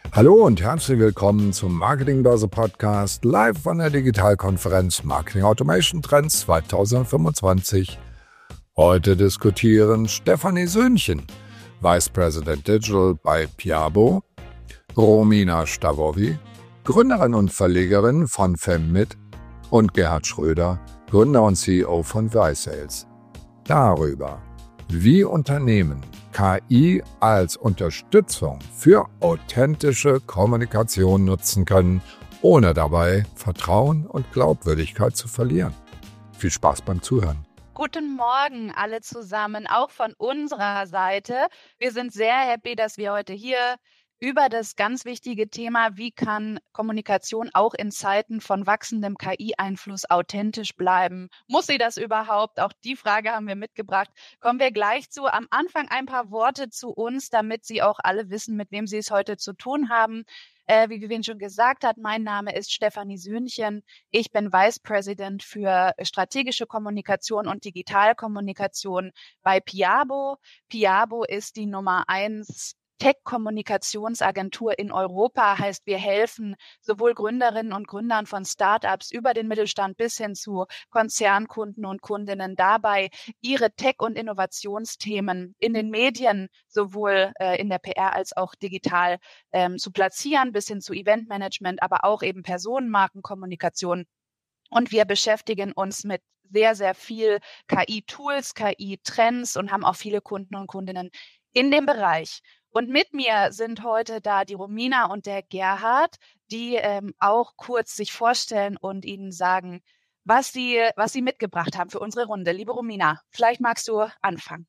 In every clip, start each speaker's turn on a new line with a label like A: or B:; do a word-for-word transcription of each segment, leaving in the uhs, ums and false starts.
A: Hallo und herzlich willkommen zum Marketingbörse Podcast live von der Digitalkonferenz Marketing Automation Trends zwanzig fünfundzwanzig. Heute diskutieren Stefanie Söhnchen, Vice President Digital bei Piabo, Romina Stavovi, Gründerin und Verlegerin von Femmit und Gerhard Schröder, Gründer und C E O von ViSales. Darüber, wie Unternehmen K I als Unterstützung für authentische Kommunikation nutzen können, ohne dabei Vertrauen und Glaubwürdigkeit zu verlieren. Viel Spaß beim Zuhören.
B: Guten Morgen alle zusammen, auch von unserer Seite. Wir sind sehr happy, dass wir heute hier über das ganz wichtige Thema, wie kann Kommunikation auch in Zeiten von wachsendem K I-Einfluss authentisch bleiben? Muss sie das überhaupt? Auch die Frage haben wir mitgebracht. Kommen wir gleich zu. Am Anfang ein paar Worte zu uns, damit Sie auch alle wissen, mit wem Sie es heute zu tun haben. Äh, wie Vivian schon gesagt hat, mein Name ist Stefanie Söhnchen. Ich bin Vice President für strategische Kommunikation und Digitalkommunikation bei Piabo. Piabo ist die Nummer eins Tech-Kommunikationsagentur in Europa, heißt, wir helfen sowohl Gründerinnen und Gründern von Startups über den Mittelstand bis hin zu Konzernkunden und Kundinnen dabei, ihre Tech- und Innovationsthemen in den Medien, sowohl äh, in der P R als auch digital ähm, zu platzieren, bis hin zu Eventmanagement, aber auch eben Personenmarkenkommunikation. Und wir beschäftigen uns mit sehr, sehr viel K I-Tools, K I-Trends und haben auch viele Kunden und Kundinnen in dem Bereich. Und mit mir sind heute da die Romina und der Gerhard, die ähm, auch kurz sich vorstellen und Ihnen sagen, was sie, was sie mitgebracht haben für unsere Runde. Liebe Romina, vielleicht magst du anfangen.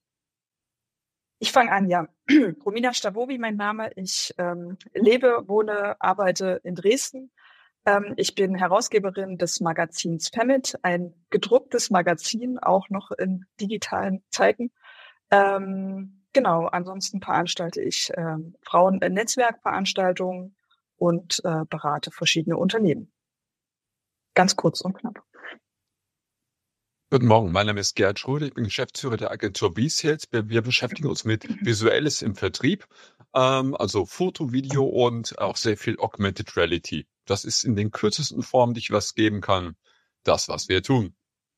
C: Ich fange an, ja. Romina Stavovi, mein Name. Ich ähm, lebe, wohne, arbeite in Dresden. Ähm, ich bin Herausgeberin des Magazins Femmit, ein gedrucktes Magazin, auch noch in digitalen Zeiten. Ähm, Genau, ansonsten veranstalte ich äh, Frauen-Netzwerkveranstaltungen und äh, berate verschiedene Unternehmen. Ganz kurz und knapp.
D: Guten Morgen, mein Name ist Gerhard Schröder, ich bin Geschäftsführer der Agentur ViSales. Wir, wir beschäftigen uns mit Visuelles im Vertrieb, ähm, also Foto, Video und auch sehr viel Augmented Reality. Das ist in den kürzesten Formen, die ich was geben kann, das, was wir tun.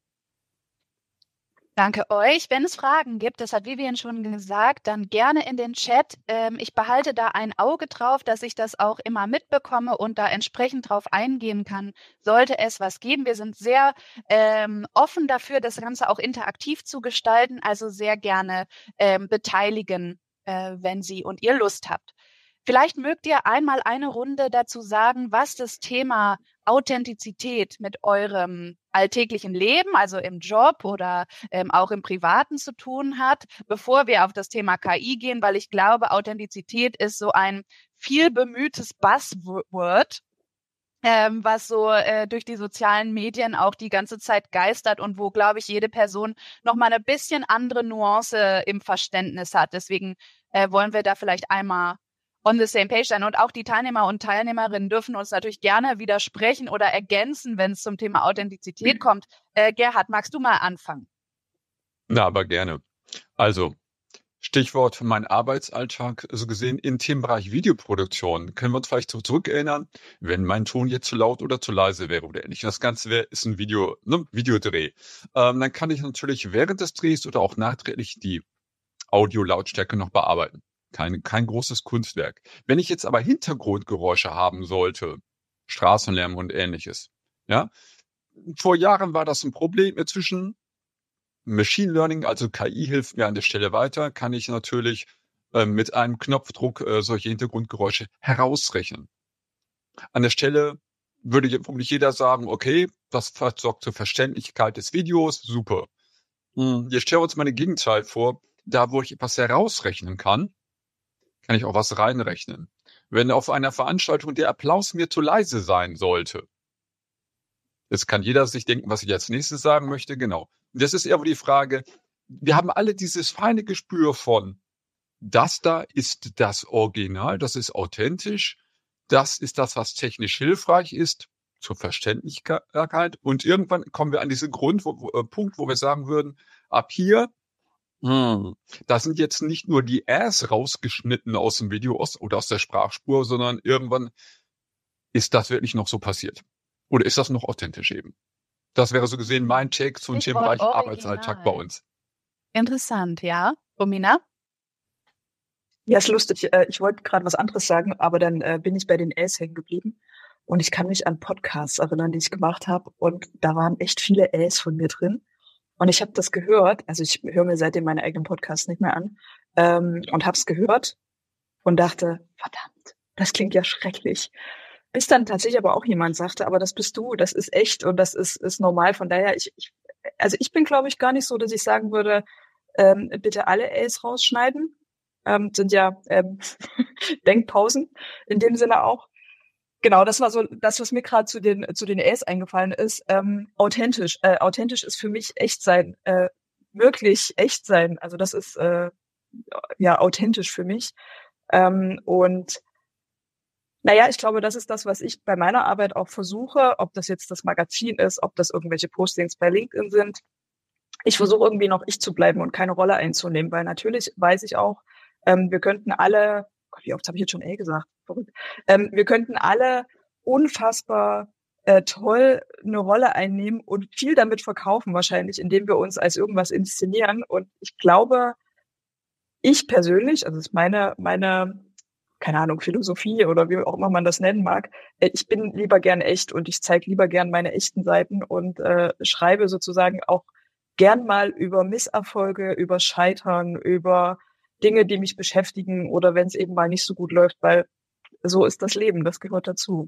B: Danke euch. Wenn es Fragen gibt, das hat Vivian schon gesagt, dann gerne in den Chat. Ähm, ich behalte da ein Auge drauf, dass ich das auch immer mitbekomme und da entsprechend drauf eingehen kann, sollte es was geben. Wir sind sehr ähm, offen dafür, das Ganze auch interaktiv zu gestalten, also sehr gerne ähm, beteiligen, äh, wenn Sie und ihr Lust habt. Vielleicht mögt ihr einmal eine Runde dazu sagen, was das Thema Authentizität mit eurem alltäglichen Leben, also im Job oder ähm, auch im Privaten zu tun hat, bevor wir auf das Thema K I gehen, weil ich glaube, Authentizität ist so ein viel bemühtes Buzzword, ähm, was so äh, durch die sozialen Medien auch die ganze Zeit geistert und wo, glaube ich, jede Person nochmal eine bisschen andere Nuance im Verständnis hat. Deswegen äh, wollen wir da vielleicht einmal on the same page sein. Und auch die Teilnehmer und Teilnehmerinnen dürfen uns natürlich gerne widersprechen oder ergänzen, wenn es zum Thema Authentizität kommt. Äh, Gerhard, magst du mal anfangen?
D: Na, aber gerne. Also, Stichwort für meinen Arbeitsalltag, so gesehen im Themenbereich Videoproduktion. Können wir uns vielleicht so zurückerinnern, wenn mein Ton jetzt zu laut oder zu leise wäre oder ähnlich. Das Ganze wäre, ist ein Video, ne, Videodreh. Ähm, dann kann ich natürlich während des Drehs oder auch nachträglich die Audio-Lautstärke noch bearbeiten. Kein, kein großes Kunstwerk. Wenn ich jetzt aber Hintergrundgeräusche haben sollte, Straßenlärm und ähnliches, ja, vor Jahren war das ein Problem. Inzwischen Machine Learning, also K I, hilft mir an der Stelle weiter, kann ich natürlich äh, mit einem Knopfdruck äh, solche Hintergrundgeräusche herausrechnen. An der Stelle würde vermutlich jeder sagen, okay, das sorgt zur Verständlichkeit des Videos, super. Hm, jetzt stellen wir uns mal eine Gegenteil vor, da wo ich etwas herausrechnen kann, kann ich auch was reinrechnen. Wenn auf einer Veranstaltung der Applaus mir zu leise sein sollte, jetzt kann jeder sich denken, was ich als nächstes sagen möchte, genau. Das ist eher die Frage, wir haben alle dieses feine Gespür von, das da ist das Original, das ist authentisch, das ist das, was technisch hilfreich ist, zur Verständlichkeit. Und irgendwann kommen wir an diesen Grund, wo, wo, äh, Punkt, wo wir sagen würden, ab hier Hm. Da sind jetzt nicht nur die Äs rausgeschnitten aus dem Video aus, oder aus der Sprachspur, sondern irgendwann ist das wirklich noch so passiert. Oder ist das noch authentisch eben? Das wäre so gesehen mein Take zum
B: Stichwort
D: Themenbereich Arbeitsalltag bei
B: Original.
D: uns.
B: Interessant, ja. Romina?
C: Ja, ist lustig. Äh, Ich wollte gerade was anderes sagen, aber dann äh, bin ich bei den Äs hängen geblieben. Und ich kann mich an Podcasts erinnern, die ich gemacht habe. Und da waren echt viele Äs von mir drin. Und ich habe das gehört. Also ich höre mir seitdem meine eigenen Podcasts nicht mehr an. Ähm, und habe es gehört und dachte, verdammt, das klingt ja schrecklich. Bis dann tatsächlich aber auch jemand sagte, aber das bist du, das ist echt und das ist, ist normal. Von daher, ich, ich also ich bin, glaube ich, gar nicht so, dass ich sagen würde, ähm, bitte alle Äs rausschneiden. Ähm, sind ja ähm, Denkpausen in dem Sinne auch. Genau, das war so das, was mir gerade zu den zu den Äs eingefallen ist. Ähm, authentisch, äh, authentisch ist für mich echt sein, äh, wirklich echt sein. Also das ist äh, ja authentisch für mich. Ähm, und naja, ich glaube, das ist das, was ich bei meiner Arbeit auch versuche, ob das jetzt das Magazin ist, ob das irgendwelche Postings bei LinkedIn sind. Ich versuche irgendwie noch ich zu bleiben und keine Rolle einzunehmen, weil natürlich weiß ich auch, ähm, wir könnten alle, Gott, wie oft habe ich jetzt schon ey gesagt? Verrückt. Ähm, wir könnten alle unfassbar äh, toll eine Rolle einnehmen und viel damit verkaufen wahrscheinlich, indem wir uns als irgendwas inszenieren. Und ich glaube, ich persönlich, also das ist meine, meine, keine Ahnung, Philosophie oder wie auch immer man das nennen mag, äh, ich bin lieber gern echt und ich zeige lieber gern meine echten Seiten und äh, schreibe sozusagen auch gern mal über Misserfolge, über Scheitern, über Dinge, die mich beschäftigen oder wenn es eben mal nicht so gut läuft, weil so ist das Leben, das gehört dazu.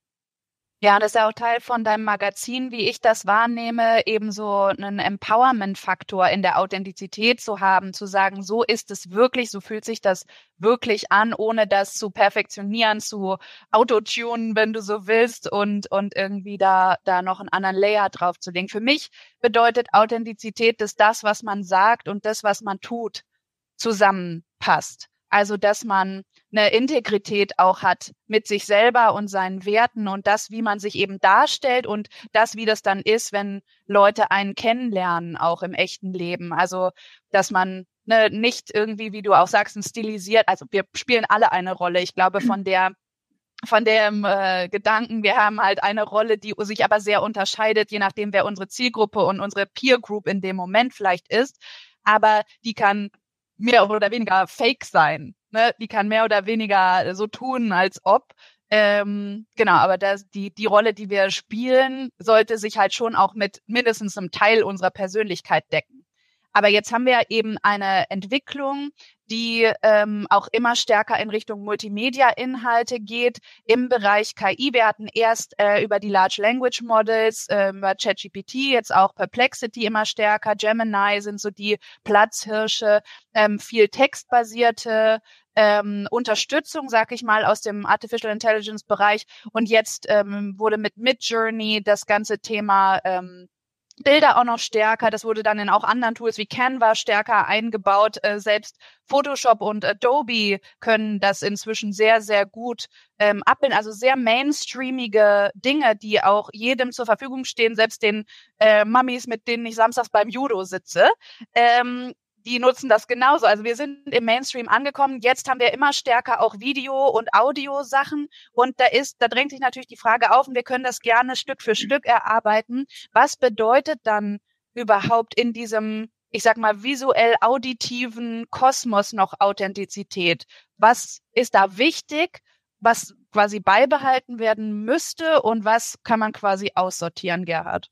B: Ja, das ist ja auch Teil von deinem Magazin, wie ich das wahrnehme, eben so einen Empowerment-Faktor in der Authentizität zu haben, zu sagen, so ist es wirklich, so fühlt sich das wirklich an, ohne das zu perfektionieren, zu autotunen, wenn du so willst, und und irgendwie da da noch einen anderen Layer drauf zu legen. Für mich bedeutet Authentizität, dass das, was man sagt und das, was man tut, zusammenpasst. Also, dass man eine Integrität auch hat mit sich selber und seinen Werten und das, wie man sich eben darstellt und das, wie das dann ist, wenn Leute einen kennenlernen, auch im echten Leben. Also, dass man ne, nicht irgendwie, wie du auch sagst, ein stilisiert, also wir spielen alle eine Rolle. Ich glaube, von der von dem äh, Gedanken, wir haben halt eine Rolle, die sich aber sehr unterscheidet, je nachdem, wer unsere Zielgruppe und unsere Peer Group in dem Moment vielleicht ist. Aber die kann mehr oder weniger fake sein. Ne? Die kann mehr oder weniger so tun, als ob. Ähm, genau, aber das, die, die Rolle, die wir spielen, sollte sich halt schon auch mit mindestens einem Teil unserer Persönlichkeit decken. Aber jetzt haben wir eben eine Entwicklung, die ähm, auch immer stärker in Richtung Multimedia-Inhalte geht im Bereich K I. Wir hatten erst äh, über die Large Language Models, äh, über ChatGPT, jetzt auch Perplexity immer stärker, Gemini sind so die Platzhirsche, ähm, viel textbasierte ähm, Unterstützung, sag ich mal, aus dem Artificial Intelligence Bereich. Und jetzt ähm, wurde mit Midjourney das ganze Thema ähm, Bilder auch noch stärker. Das wurde dann in auch anderen Tools wie Canva stärker eingebaut. Äh, selbst Photoshop und Adobe können das inzwischen sehr, sehr gut ähm, abbilden. Also sehr mainstreamige Dinge, die auch jedem zur Verfügung stehen, selbst den äh, Mummies, mit denen ich samstags beim Judo sitze. Ähm, die nutzen das genauso. Also wir sind im Mainstream angekommen. Jetzt haben wir immer stärker auch Video- und Audiosachen. Und da ist, da drängt sich natürlich die Frage auf, und wir können das gerne Stück für Stück erarbeiten. Was bedeutet dann überhaupt in diesem, ich sag mal, visuell-auditiven Kosmos noch Authentizität? Was ist da wichtig, was quasi beibehalten werden müsste, und was kann man quasi aussortieren, Gerhard?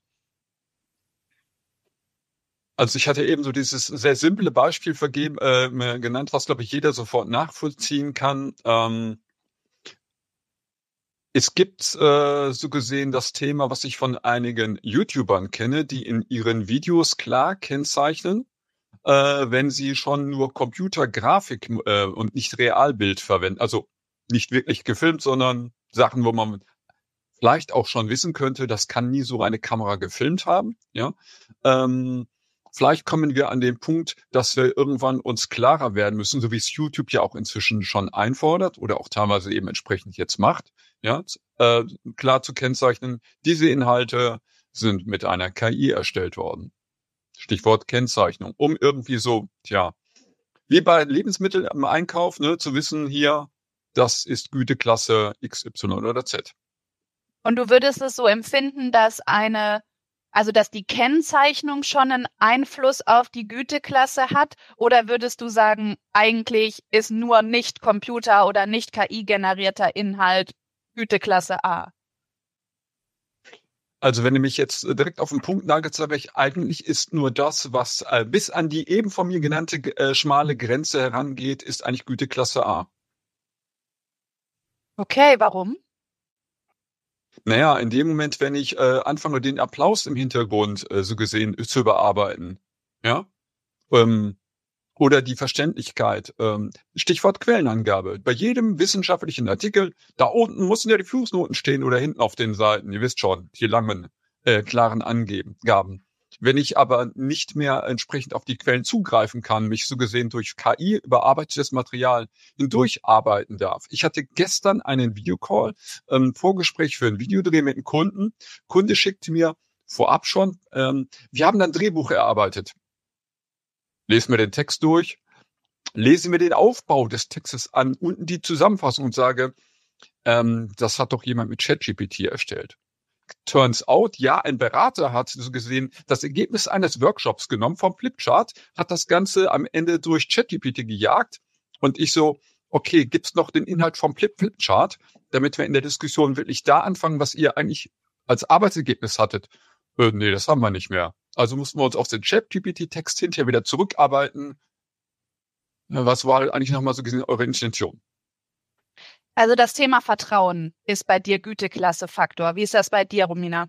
D: Also ich hatte eben so dieses sehr simple Beispiel vergeben, äh, genannt, was, glaube ich, jeder sofort nachvollziehen kann. Ähm, es gibt äh, so gesehen das Thema, was ich von einigen YouTubern kenne, die in ihren Videos klar kennzeichnen, äh, wenn sie schon nur Computergrafik äh, und nicht Realbild verwenden. Also nicht wirklich gefilmt, sondern Sachen, wo man vielleicht auch schon wissen könnte, das kann nie so eine Kamera gefilmt haben. Ja. Ähm, Vielleicht kommen wir an den Punkt, dass wir irgendwann uns klarer werden müssen, so wie es YouTube ja auch inzwischen schon einfordert oder auch teilweise eben entsprechend jetzt macht, ja, äh, klar zu kennzeichnen, diese Inhalte sind mit einer K I erstellt worden. Stichwort Kennzeichnung, um irgendwie so, tja, wie bei Lebensmitteln im Einkauf, ne, zu wissen, hier, das ist Güteklasse X Y oder Z.
B: Und du würdest es so empfinden, dass eine, also dass die Kennzeichnung schon einen Einfluss auf die Güteklasse hat? Oder würdest du sagen, eigentlich ist nur nicht Computer- oder nicht K I-generierter Inhalt Güteklasse A?
D: Also wenn du mich jetzt direkt auf den Punkt nagelst, sage ich, eigentlich ist nur das, was äh, bis an die eben von mir genannte äh, schmale Grenze herangeht, ist eigentlich Güteklasse A.
B: Okay, warum?
D: Naja, in dem Moment, wenn ich äh, anfange, den Applaus im Hintergrund äh, so gesehen äh, zu überarbeiten, ja, ähm, oder die Verständlichkeit, ähm, Stichwort Quellenangabe. Bei jedem wissenschaftlichen Artikel, da unten müssen ja die Fußnoten stehen oder hinten auf den Seiten, ihr wisst schon, die langen, äh, klaren Angaben. Wenn ich aber nicht mehr entsprechend auf die Quellen zugreifen kann, mich so gesehen durch K I überarbeitetes Material hindurcharbeiten darf. Ich hatte gestern einen Videocall, ähm, Vorgespräch für ein Videodreh mit einem Kunden. Kunde schickte mir vorab schon, ähm, wir haben ein Drehbuch erarbeitet. Lesen wir den Text durch, lese mir den Aufbau des Textes an, unten die Zusammenfassung und sage, ähm, das hat doch jemand mit ChatGPT erstellt. Turns out, ja, ein Berater hat so gesehen das Ergebnis eines Workshops genommen vom Flipchart, hat das Ganze am Ende durch ChatGPT gejagt und ich so, okay, gibt's noch den Inhalt vom Flip Flipchart, damit wir in der Diskussion wirklich da anfangen, was ihr eigentlich als Arbeitsergebnis hattet. Äh, nee, das haben wir nicht mehr. Also mussten wir uns auf den ChatGPT-Text hinterher wieder zurückarbeiten. Was war halt eigentlich nochmal so gesehen eure Intention?
B: Also das Thema Vertrauen ist bei dir Güteklasse-Faktor. Wie ist das bei dir, Romina?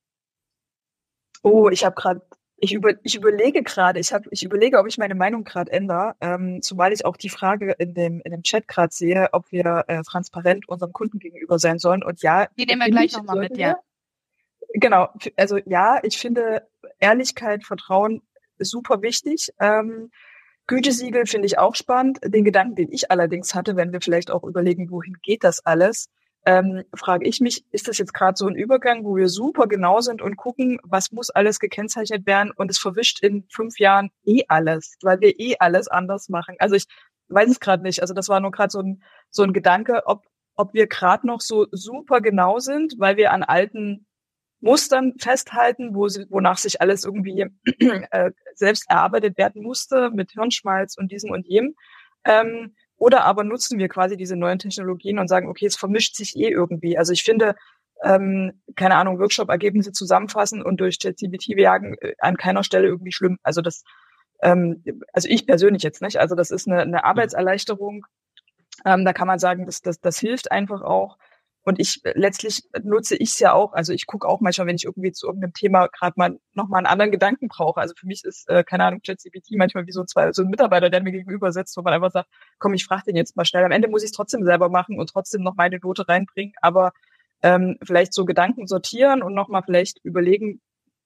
C: Oh, ich habe gerade, ich über, ich überlege gerade, ich habe, ich überlege, ob ich meine Meinung gerade ändere, ähm, zumal ich auch die Frage in dem in dem Chat gerade sehe, ob wir äh, transparent unserem Kunden gegenüber sein sollen. Und ja,
B: Die nehmen wir
C: finde
B: gleich
C: ich,
B: nochmal mit,
C: sollten
B: ja.
C: wir. Genau, f- also ja, ich finde Ehrlichkeit, Vertrauen ist super wichtig. Ähm, Gütesiegel finde ich auch spannend. Den Gedanken, den ich allerdings hatte, wenn wir vielleicht auch überlegen, wohin geht das alles, ähm, frage ich mich, ist das jetzt gerade so ein Übergang, wo wir super genau sind und gucken, was muss alles gekennzeichnet werden und es verwischt in fünf Jahren eh alles, weil wir eh alles anders machen. Also ich weiß es gerade nicht. Also das war nur gerade so ein so ein Gedanke, ob ob wir gerade noch so super genau sind, weil wir an alten Mustern festhalten, wo sie, wonach sich alles irgendwie äh, selbst erarbeitet werden musste, mit Hirnschmalz und diesem und jenem. Ähm, oder aber nutzen wir quasi diese neuen Technologien und sagen, okay, es vermischt sich eh irgendwie. Also ich finde, ähm, keine Ahnung, Workshop-Ergebnisse zusammenfassen und durch ChatGPT jagen, äh, an keiner Stelle irgendwie schlimm. Also das, ähm, also ich persönlich jetzt nicht. Also das ist eine, eine Arbeitserleichterung. Ähm, da kann man sagen, das, das, das hilft einfach auch. Und ich letztlich nutze ich es ja auch. Also ich gucke auch manchmal, wenn ich irgendwie zu irgendeinem Thema gerade mal nochmal einen anderen Gedanken brauche. Also für mich ist, äh, keine Ahnung, ChatGPT manchmal wie so, zwei, so ein Mitarbeiter, der mir gegenüber sitzt, wo man einfach sagt, komm, ich frage den jetzt mal schnell. Am Ende muss ich es trotzdem selber machen und trotzdem noch meine Note reinbringen. Aber ähm, vielleicht so Gedanken sortieren und nochmal vielleicht überlegen,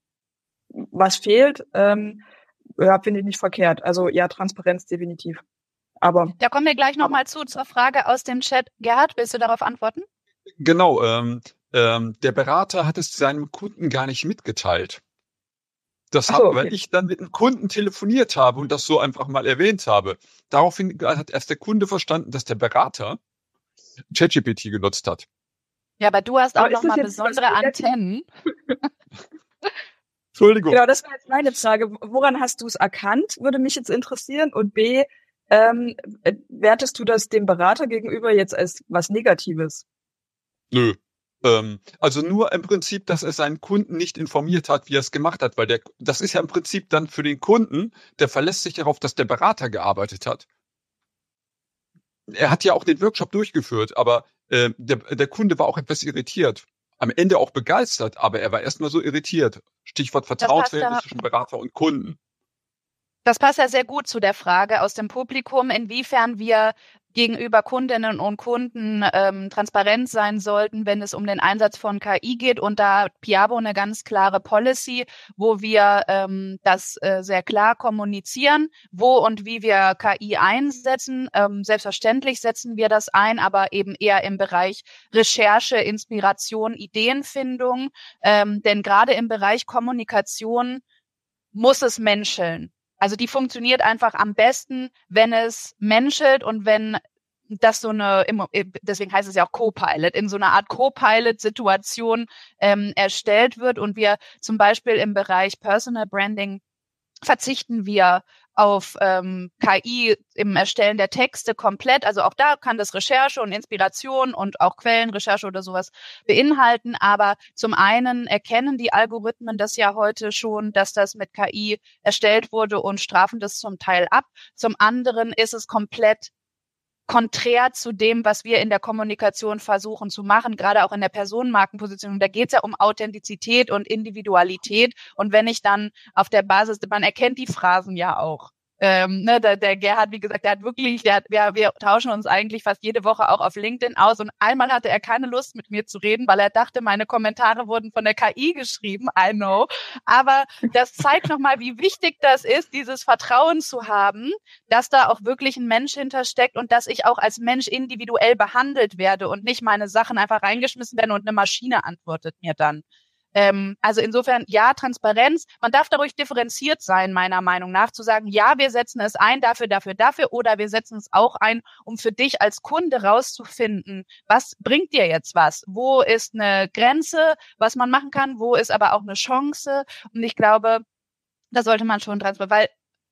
C: was fehlt, ähm, ja, finde ich nicht verkehrt. Also ja, Transparenz definitiv. Aber
B: Da kommen wir gleich nochmal zu, zur Frage aus dem Chat. Gerhard, willst du darauf antworten?
D: Genau, ähm, ähm, der Berater hat es seinem Kunden gar nicht mitgeteilt. Das
C: Ach
D: hat,
C: so, okay.
D: weil ich dann mit dem Kunden telefoniert habe und das so einfach mal erwähnt habe. Daraufhin hat erst der Kunde verstanden, dass der Berater ChatGPT genutzt hat.
B: Ja, aber du hast auch
C: Aber ist das
B: nochmal
C: jetzt was
B: besondere
C: Negatives?
B: Antennen.
D: Entschuldigung.
C: Genau, das war jetzt meine Frage. Woran hast du es erkannt, würde mich jetzt interessieren. Und B, ähm, äh, wertest du das dem Berater gegenüber jetzt als was Negatives?
D: Nö. Ähm, also nur im Prinzip, dass er seinen Kunden nicht informiert hat, wie er es gemacht hat, weil der, das ist ja im Prinzip dann für den Kunden, der verlässt sich darauf, dass der Berater gearbeitet hat. Er hat ja auch den Workshop durchgeführt, aber äh, der, der Kunde war auch etwas irritiert. Am Ende auch begeistert, aber er war erstmal so irritiert. Stichwort Vertrauensverhältnis zwischen Berater und Kunden.
B: Das passt ja sehr gut zu der Frage aus dem Publikum, inwiefern wir gegenüber Kundinnen und Kunden ähm, transparent sein sollten, wenn es um den Einsatz von K I geht. Und da hat Piavo eine ganz klare Policy, wo wir ähm, das äh, sehr klar kommunizieren, wo und wie wir K I einsetzen. Ähm, selbstverständlich setzen wir das ein, aber eben eher im Bereich Recherche, Inspiration, Ideenfindung. Ähm, denn gerade im Bereich Kommunikation muss es menscheln. Also die funktioniert einfach am besten, wenn es menschelt und wenn das so eine, deswegen heißt es ja auch Co-Pilot, in so einer Art Co-Pilot-Situation ähm, erstellt wird und wir zum Beispiel im Bereich Personal Branding verzichten wir auf ähm, K I im Erstellen der Texte komplett. Also auch da kann das Recherche und Inspiration und auch Quellenrecherche oder sowas beinhalten. Aber zum einen erkennen die Algorithmen das ja heute schon, dass das mit K I erstellt wurde und strafen das zum Teil ab. Zum anderen ist es komplett konträr zu dem, was wir in der Kommunikation versuchen zu machen, gerade auch in der Personenmarkenpositionierung. Da geht es ja um Authentizität und Individualität. Und wenn ich dann auf der Basis, man erkennt die Phrasen ja auch. Ähm, ne, der, der Gerhard, wie gesagt, der hat wirklich, der hat, wir, wir tauschen uns eigentlich fast jede Woche auch auf LinkedIn aus und einmal hatte er keine Lust mit mir zu reden, weil er dachte, meine Kommentare wurden von der K I geschrieben, I know, aber das zeigt nochmal, wie wichtig das ist, dieses Vertrauen zu haben, dass da auch wirklich ein Mensch hintersteckt und dass ich auch als Mensch individuell behandelt werde und nicht meine Sachen einfach reingeschmissen werden und eine Maschine antwortet mir dann. Ähm, also insofern, ja, Transparenz. Man darf da ruhig differenziert sein, meiner Meinung nach, zu sagen, ja, wir setzen es ein, dafür, dafür, dafür, oder wir setzen es auch ein, um für dich als Kunde rauszufinden, was bringt dir jetzt was? Wo ist eine Grenze, was man machen kann? Wo ist aber auch eine Chance? Und ich glaube, da sollte man schon transparent, weil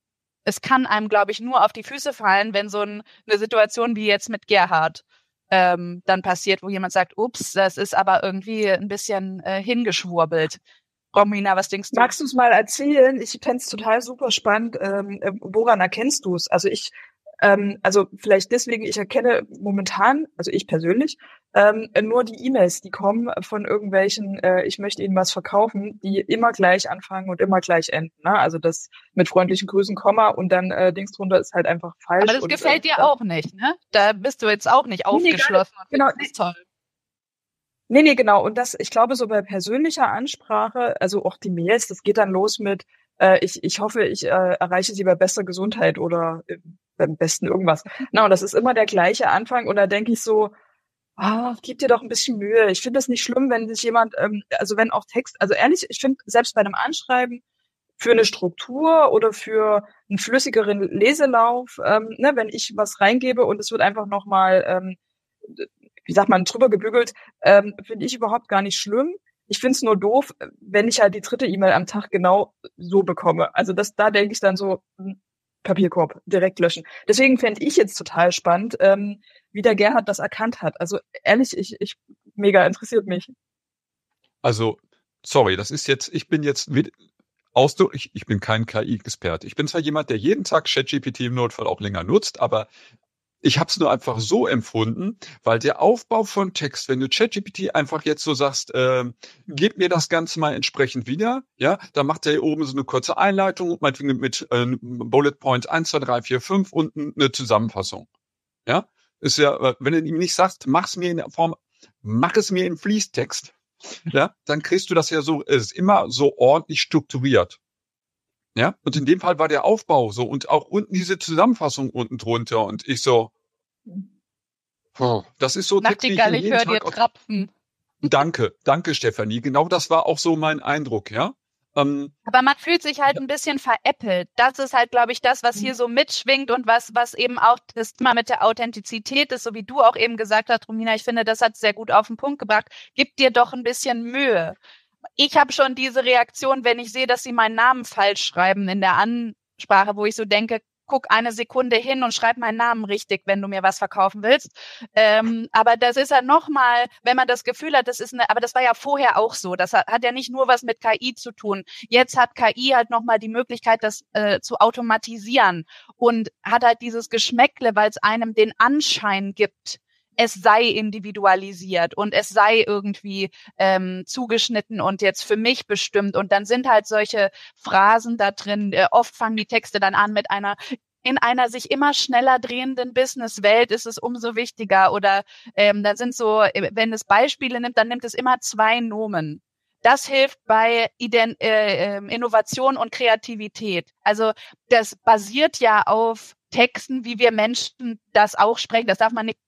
B: es kann einem, glaube ich, nur auf die Füße fallen, wenn so ein, eine Situation wie jetzt mit Gerhard Ähm, dann passiert, wo jemand sagt, ups, das ist aber irgendwie ein bisschen äh, hingeschwurbelt. Romina, was denkst du?
C: Magst du es mal erzählen? Ich fände es total super spannend. Ähm, äh, woran erkennst du es? Also ich, ähm, also vielleicht deswegen, ich erkenne momentan, also ich persönlich, ähm, nur die E-Mails, die kommen von irgendwelchen, äh, ich möchte Ihnen was verkaufen, die immer gleich anfangen und immer gleich enden. Ne? Also das mit freundlichen Grüßen, Komma und dann äh, Dings drunter ist halt einfach falsch.
B: Aber das
C: und,
B: gefällt
C: äh,
B: dir auch nicht, ne? Da bist du jetzt auch nicht aufgeschlossen.
C: Nee, genau,
B: das ist toll.
C: Nee, nee, genau. Und das, ich glaube, so bei persönlicher Ansprache, also auch die Mails, das geht dann los mit, äh, ich, ich hoffe, ich äh, erreiche Sie bei bester Gesundheit oder äh, beim besten irgendwas. Na, und das ist immer der gleiche Anfang. Und da denke ich so, ah, gib dir doch ein bisschen Mühe. Ich finde das nicht schlimm, wenn sich jemand, ähm, also wenn auch Text, also ehrlich, ich finde, selbst bei einem Anschreiben für eine Struktur oder für einen flüssigeren Leselauf, ähm, ne, wenn ich was reingebe und es wird einfach nochmal, ähm, wie sagt man, drüber gebügelt, ähm, finde ich überhaupt gar nicht schlimm. Ich finde es nur doof, wenn ich halt die dritte E-Mail am Tag genau so bekomme. Also das, da denke ich dann so, hm, Papierkorb, direkt löschen. Deswegen fände ich jetzt total spannend, ähm, wie der Gerhard das erkannt hat. Also ehrlich, ich, ich mega interessiert mich.
D: Also, sorry, das ist jetzt, ich bin jetzt mit, Ausdruck, ich, ich bin kein K I-Experte. Ich bin zwar jemand, der jeden Tag ChatGPT im Notfall auch länger nutzt, aber ich habe es nur einfach so empfunden, weil der Aufbau von Text, wenn du ChatGPT einfach jetzt so sagst, äh, gib mir das Ganze mal entsprechend wieder, ja, dann macht er hier oben so eine kurze Einleitung, meinetwegen mit äh, Bullet Point eins, zwei, drei, vier, fünf und eine Zusammenfassung. Ja, ist ja, wenn du ihm nicht sagst, mach's mir in der Form, mach es mir im Fließtext, ja, dann kriegst du das ja so, es ist immer so ordentlich strukturiert. Ja, und in dem Fall war der Aufbau so und auch unten diese Zusammenfassung unten drunter und ich so, oh, das ist so Text, wie ich
B: Nachtigall, ich
D: jeden
B: höre dir
D: Tag.
B: Trapfen.
D: Danke, danke Stefanie. Genau das war auch so mein Eindruck, ja. Ähm,
B: Aber man fühlt sich halt ein bisschen veräppelt. Das ist halt, glaube ich, das, was hier so mitschwingt und was, was eben auch das Thema mit der Authentizität ist, so wie du auch eben gesagt hast, Romina, ich finde, das hat sehr gut auf den Punkt gebracht. Gib dir doch ein bisschen Mühe. Ich habe schon diese Reaktion, wenn ich sehe, dass sie meinen Namen falsch schreiben in der Ansprache, wo ich so denke, guck eine Sekunde hin und schreib meinen Namen richtig, wenn du mir was verkaufen willst. Ähm, aber das ist ja nochmal, wenn man das Gefühl hat, das ist eine, aber das war ja vorher auch so. Das hat, hat ja nicht nur was mit K I zu tun. Jetzt hat K I halt nochmal die Möglichkeit, das äh, zu automatisieren und hat halt dieses Geschmäckle, weil es einem den Anschein gibt, es sei individualisiert und es sei irgendwie ähm, zugeschnitten und jetzt für mich bestimmt. Und dann sind halt solche Phrasen da drin. Äh, oft fangen die Texte dann an mit einer, in einer sich immer schneller drehenden Businesswelt ist es umso wichtiger. Oder ähm, dann sind so, wenn es Beispiele nimmt, dann nimmt es immer zwei Nomen. Das hilft bei Ident- äh, Innovation und Kreativität. Also das basiert ja auf Texten, wie wir Menschen das auch sprechen. Das darf man nicht.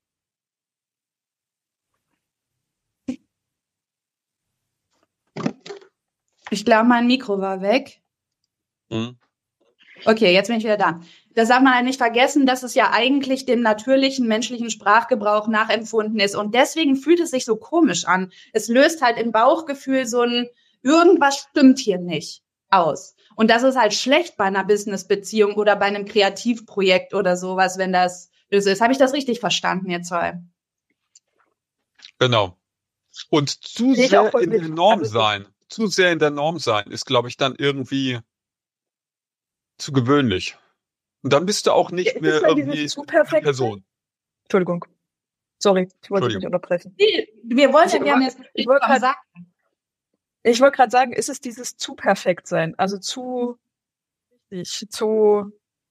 E: Ich glaube, mein Mikro war weg.
D: Mhm.
B: Okay, jetzt bin ich wieder da. Das darf man halt nicht vergessen, dass es ja eigentlich dem natürlichen menschlichen Sprachgebrauch nachempfunden ist. Und deswegen fühlt es sich so komisch an. Es löst halt im Bauchgefühl so ein, irgendwas stimmt hier nicht aus. Und das ist halt schlecht bei einer Business-Beziehung oder bei einem Kreativprojekt oder sowas, wenn das böse ist. Habe ich das richtig verstanden, ihr zwei?
D: Genau. Und zu
C: Ich
D: sehr
C: auch voll
D: in der
C: mit.
D: Norm
C: Also so-
D: sein, zu sehr in der Norm sein, ist, glaube ich, dann irgendwie zu gewöhnlich. Und dann bist du auch
C: Ja,
D: nicht
C: ist es
D: mehr
C: dann
D: irgendwie
C: dieses zu
D: die
C: perfekt?
D: Person.
C: Entschuldigung. Sorry, ich wollte dich
D: Entschuldigung.
C: nicht unterbrechen.
B: Nee, wir wollen ja
C: Ich-
B: gerne jetzt
C: ich wollte grad-
B: sagen.
C: Ich wollte gerade sagen, ist es dieses zu perfekt sein? Also zu, richtig, zu,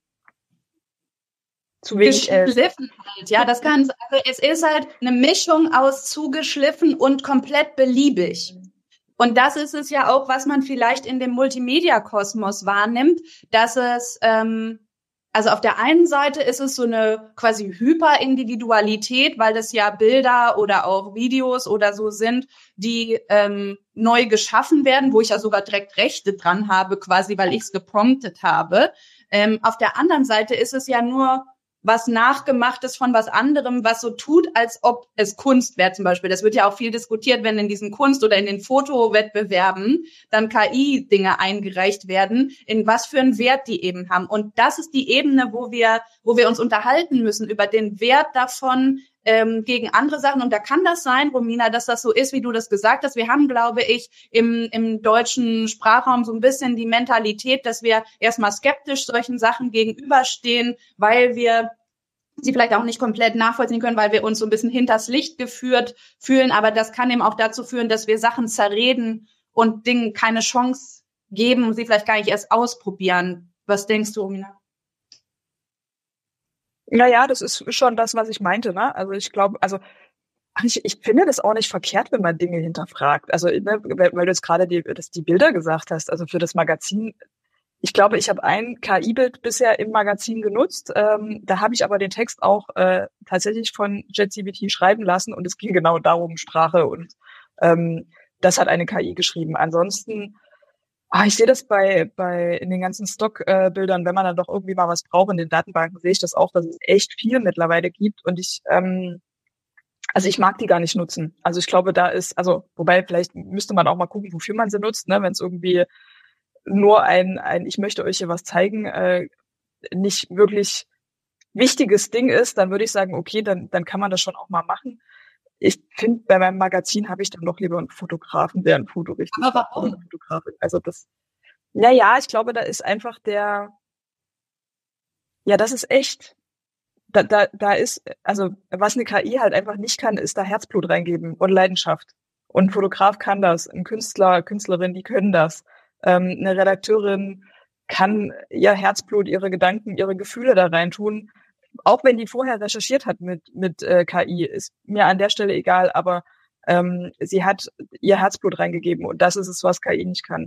C: zu wenig echt.
B: Geschliffen halt, ja, das kann, also es ist halt eine Mischung aus zugeschliffen und komplett beliebig. Und das ist es ja auch, was man vielleicht in dem Multimedia-Kosmos wahrnimmt, dass es, ähm, also auf der einen Seite ist es so eine quasi Hyperindividualität, weil das ja Bilder oder auch Videos oder so sind, die ähm, neu geschaffen werden, wo ich ja sogar direkt Rechte dran habe, quasi, weil ich es gepromptet habe. Ähm, auf der anderen Seite ist es ja nur was Nachgemachtes von was anderem, was so tut, als ob es Kunst wäre zum Beispiel. Das wird ja auch viel diskutiert, wenn in diesen Kunst- oder in den Fotowettbewerben dann K I-Dinge eingereicht werden, in was für einen Wert die eben haben. Und das ist die Ebene, wo wir, wo wir uns unterhalten müssen über den Wert davon ähm, gegen andere Sachen. Und da kann das sein, Romina, dass das so ist, wie du das gesagt hast. Wir haben, glaube ich, im, im deutschen Sprachraum so ein bisschen die Mentalität, dass wir erstmal skeptisch solchen Sachen gegenüberstehen, weil wir sie vielleicht auch nicht komplett nachvollziehen können, weil wir uns so ein bisschen hinters Licht geführt fühlen. Aber das kann eben auch dazu führen, dass wir Sachen zerreden und Dingen keine Chance geben und sie vielleicht gar nicht erst ausprobieren. Was denkst du, Romina?
C: Naja, das ist schon das, was ich meinte, ne? Also ich glaube, also ach, ich, ich finde das auch nicht verkehrt, wenn man Dinge hinterfragt. Also, ne, weil, weil du jetzt gerade die, das, die Bilder gesagt hast, also für das Magazin. Ich glaube, ich habe ein K I-Bild bisher im Magazin genutzt. Ähm, da habe ich aber den Text auch äh, tatsächlich von JetGPT schreiben lassen und es ging genau darum, Sprache und ähm, das hat eine K I geschrieben. Ansonsten, ah, ich sehe das bei bei in den ganzen Stockbildern, äh, Bildern, wenn man dann doch irgendwie mal was braucht in den Datenbanken, sehe ich das auch, dass es echt viel mittlerweile gibt und ich ähm, also ich mag die gar nicht nutzen. Also ich glaube, da ist, also wobei vielleicht müsste man auch mal gucken, wofür man sie nutzt, ne, wenn es irgendwie nur ein, ein, ich möchte euch hier was zeigen, äh, nicht wirklich wichtiges Ding ist, dann würde ich sagen, okay, dann, dann kann man das schon auch mal machen. Ich finde, bei meinem Magazin habe ich dann doch lieber einen Fotografen, der ein Foto richtig
B: Aber
C: macht,
B: warum?
C: oder eine Fotografin. Also das, naja, ich glaube, da ist einfach der, ja, das ist echt, da, da, da ist, also was eine K I halt einfach nicht kann, ist da Herzblut reingeben und Leidenschaft. Und ein Fotograf kann das, ein Künstler, Künstlerin, die können das. Ähm, eine Redakteurin kann ihr Herzblut, ihre Gedanken, ihre Gefühle da reintun. Auch wenn die vorher recherchiert hat mit mit äh, K I, ist mir an der Stelle egal, aber ähm, sie hat ihr Herzblut reingegeben und das ist es, was K I nicht kann.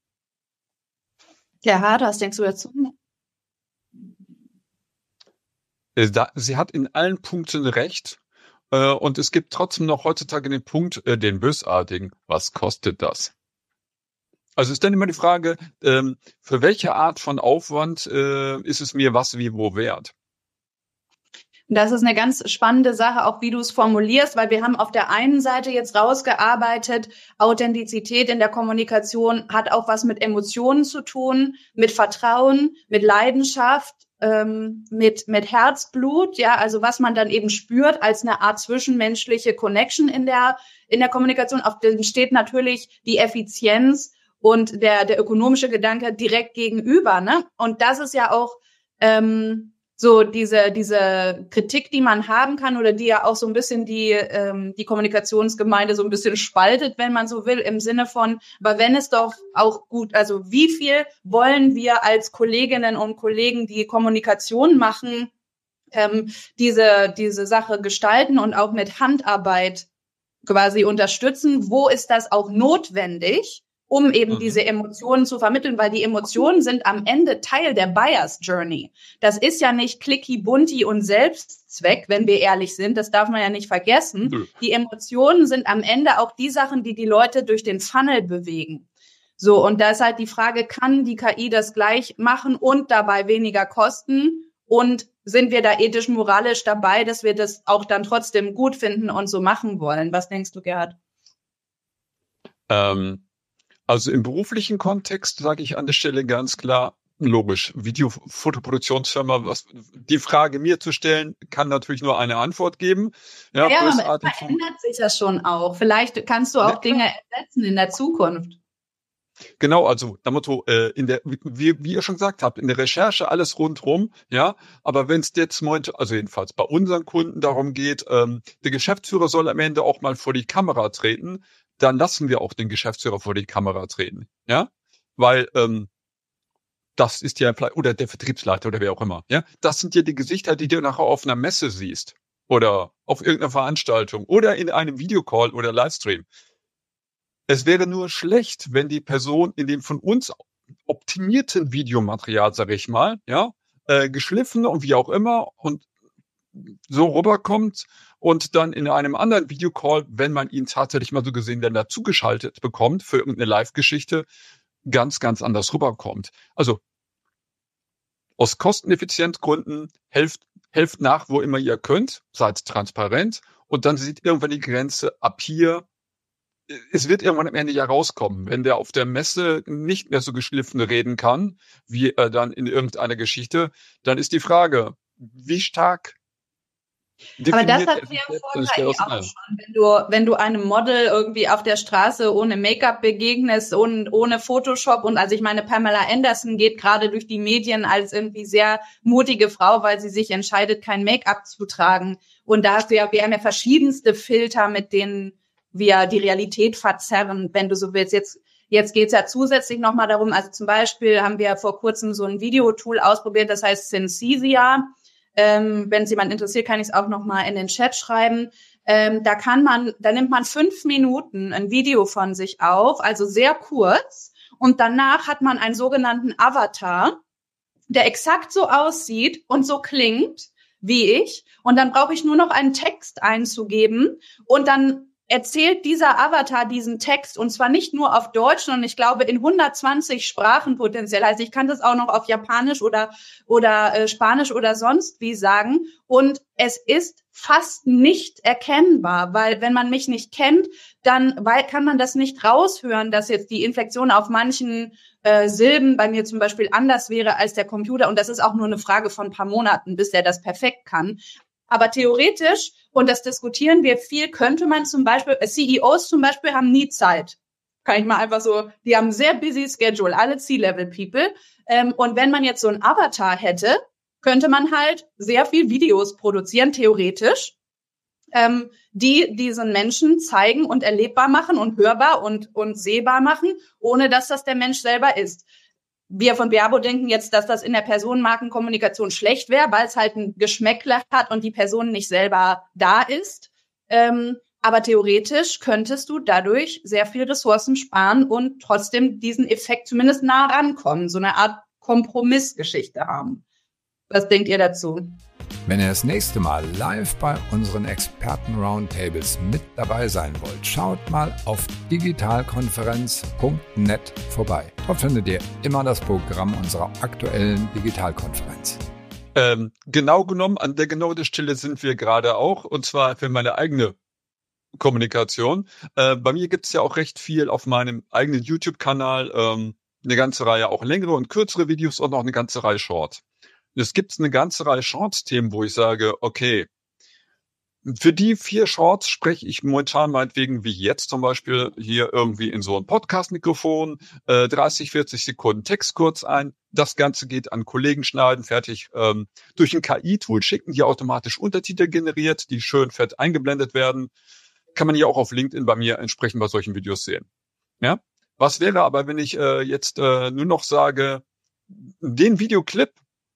B: Ja, was denkst du dazu?
D: Äh, Da, sie hat in allen Punkten recht. Äh, und es gibt trotzdem noch heutzutage den Punkt, äh, den bösartigen, was kostet das? Also ist dann immer die Frage, ähm, für welche Art von Aufwand äh, ist es mir was wie wo wert?
B: Das ist eine ganz spannende Sache, auch wie du es formulierst, weil wir haben auf der einen Seite jetzt rausgearbeitet, Authentizität in der Kommunikation hat auch was mit Emotionen zu tun, mit Vertrauen, mit Leidenschaft, ähm, mit mit Herzblut, ja, also was man dann eben spürt als eine Art zwischenmenschliche Connection in der in der Kommunikation. Auf dem steht natürlich die Effizienz und der der ökonomische Gedanke direkt gegenüber, ne? Und das ist ja auch ähm, so diese diese Kritik, die man haben kann oder die ja auch so ein bisschen die ähm, die Kommunikationsgemeinde so ein bisschen spaltet, wenn man so will, im Sinne von, aber wenn es doch auch gut, also wie viel wollen wir als Kolleginnen und Kollegen, die Kommunikation machen, ähm, diese diese Sache gestalten und auch mit Handarbeit quasi unterstützen? Wo ist das auch notwendig, um eben
D: Mhm.
B: diese Emotionen zu vermitteln, weil die Emotionen sind am Ende Teil der Buyer's Journey. Das ist ja nicht clicky, bunti und Selbstzweck, wenn wir ehrlich sind. Das darf man ja nicht vergessen.
D: Nö.
B: Die Emotionen sind am Ende auch die Sachen, die die Leute durch den Funnel bewegen. So, und da ist halt die Frage, kann die K I das gleich machen und dabei weniger kosten? Und sind wir da ethisch, moralisch dabei, dass wir das auch dann trotzdem gut finden und so machen wollen? Was denkst du, Gerhard?
D: Ähm, also im beruflichen Kontext sage ich an der Stelle ganz klar, logisch, Videofotoproduktionsfirma, was die Frage mir zu stellen, kann natürlich nur eine Antwort geben. Ja,
B: ja, aber es verändert sich ja schon auch. Vielleicht kannst du auch ja, Dinge ersetzen in der Zukunft.
D: Genau, also der Motto, äh, in der, wie, wie ihr schon gesagt habt, in der Recherche alles rundrum, ja, aber wenn es jetzt meinte, also jedenfalls bei unseren Kunden darum geht, ähm, der Geschäftsführer soll am Ende auch mal vor die Kamera treten, dann lassen wir auch den Geschäftsführer vor die Kamera treten, ja, weil ähm, das ist ja, oder der Vertriebsleiter oder wer auch immer, ja, das sind ja die Gesichter, die du nachher auf einer Messe siehst oder auf irgendeiner Veranstaltung oder in einem Videocall oder Livestream. Es wäre nur schlecht, wenn die Person in dem von uns optimierten Videomaterial, sag ich mal, ja, äh, geschliffen und wie auch immer und so rüberkommt und dann in einem anderen Videocall, wenn man ihn tatsächlich mal so gesehen dann dazu geschaltet bekommt für irgendeine Live-Geschichte, ganz, ganz anders rüberkommt. Also aus Kosteneffizienzgründen helft, helft nach, wo immer ihr könnt, seid transparent und dann sieht irgendwann die Grenze ab hier. Es wird irgendwann am Ende ja rauskommen, wenn der auf der Messe nicht mehr so geschliffen reden kann, wie er dann in irgendeiner Geschichte, dann ist die Frage, wie stark
B: aber das hat ja vor K I auch schon, wenn du, wenn du einem Model irgendwie auf der Straße ohne Make-up begegnest und ohne Photoshop und also ich meine, Pamela Anderson geht gerade durch die Medien als irgendwie sehr mutige Frau, weil sie sich entscheidet, kein Make-up zu tragen. Und da hast du ja, wir haben ja verschiedenste Filter, mit denen wir die Realität verzerren, wenn du so willst. Jetzt, jetzt geht's ja zusätzlich nochmal darum, also zum Beispiel haben wir vor kurzem so ein Videotool ausprobiert, das heißt Synthesia. Ähm, wenn es jemand interessiert, kann ich es auch nochmal in den Chat schreiben. Ähm, da kann man, da nimmt man fünf Minuten ein Video von sich auf, also sehr kurz. Und danach hat man einen sogenannten Avatar, der exakt so aussieht und so klingt wie ich. Und dann brauche ich nur noch einen Text einzugeben und dann erzählt dieser Avatar diesen Text und zwar nicht nur auf Deutsch, sondern ich glaube in hundertzwanzig Sprachen potenziell. Also ich kann das auch noch auf Japanisch oder oder äh, Spanisch oder sonst wie sagen und es ist fast nicht erkennbar, weil wenn man mich nicht kennt, dann weil, kann man das nicht raushören, dass jetzt die Inflexion auf manchen äh, Silben bei mir zum Beispiel anders wäre als der Computer und das ist auch nur eine Frage von ein paar Monaten, bis der das perfekt kann. Aber theoretisch, und das diskutieren wir viel, könnte man zum Beispiel, C E Os zum Beispiel haben nie Zeit. Kann ich mal einfach so, die haben sehr busy Schedule, alle C-Level-People. Ähm, und wenn man jetzt so einen Avatar hätte, könnte man halt sehr viel Videos produzieren, theoretisch, ähm, die diesen Menschen zeigen und erlebbar machen und hörbar und, und sehbar machen, ohne dass das der Mensch selber ist. Wir von Beabo denken jetzt, dass das in der Personenmarkenkommunikation schlecht wäre, weil es halt ein Geschmäckle hat und die Person nicht selber da ist. Ähm, aber theoretisch könntest du dadurch sehr viel Ressourcen sparen und trotzdem diesen Effekt zumindest nah rankommen, so eine Art Kompromissgeschichte haben. Was denkt ihr dazu?
A: Wenn ihr das nächste Mal live bei unseren Experten-Roundtables mit dabei sein wollt, schaut mal auf digitalkonferenz punkt net vorbei. Dort findet ihr immer das Programm unserer aktuellen Digitalkonferenz.
D: Ähm, genau genommen, an der genauen Stelle sind wir gerade auch, und zwar für meine eigene Kommunikation. Äh, bei mir gibt es ja auch recht viel auf meinem eigenen YouTube-Kanal, ähm, eine ganze Reihe auch längere und kürzere Videos und auch eine ganze Reihe Shorts. Es gibt eine ganze Reihe Shorts-Themen, wo ich sage, okay, für die vier Shorts spreche ich momentan meinetwegen wie jetzt zum Beispiel hier irgendwie in so ein Podcast-Mikrofon, äh, dreißig, vierzig Sekunden Text kurz ein. Das Ganze geht an Kollegen schneiden, fertig. Ähm, durch ein K I-Tool schicken, die automatisch Untertitel generiert, die schön fett eingeblendet werden. Kann man hier auch auf LinkedIn bei mir entsprechend bei solchen Videos sehen. Ja? Was wäre aber, wenn ich äh, jetzt äh, nur noch sage, den Videoclip,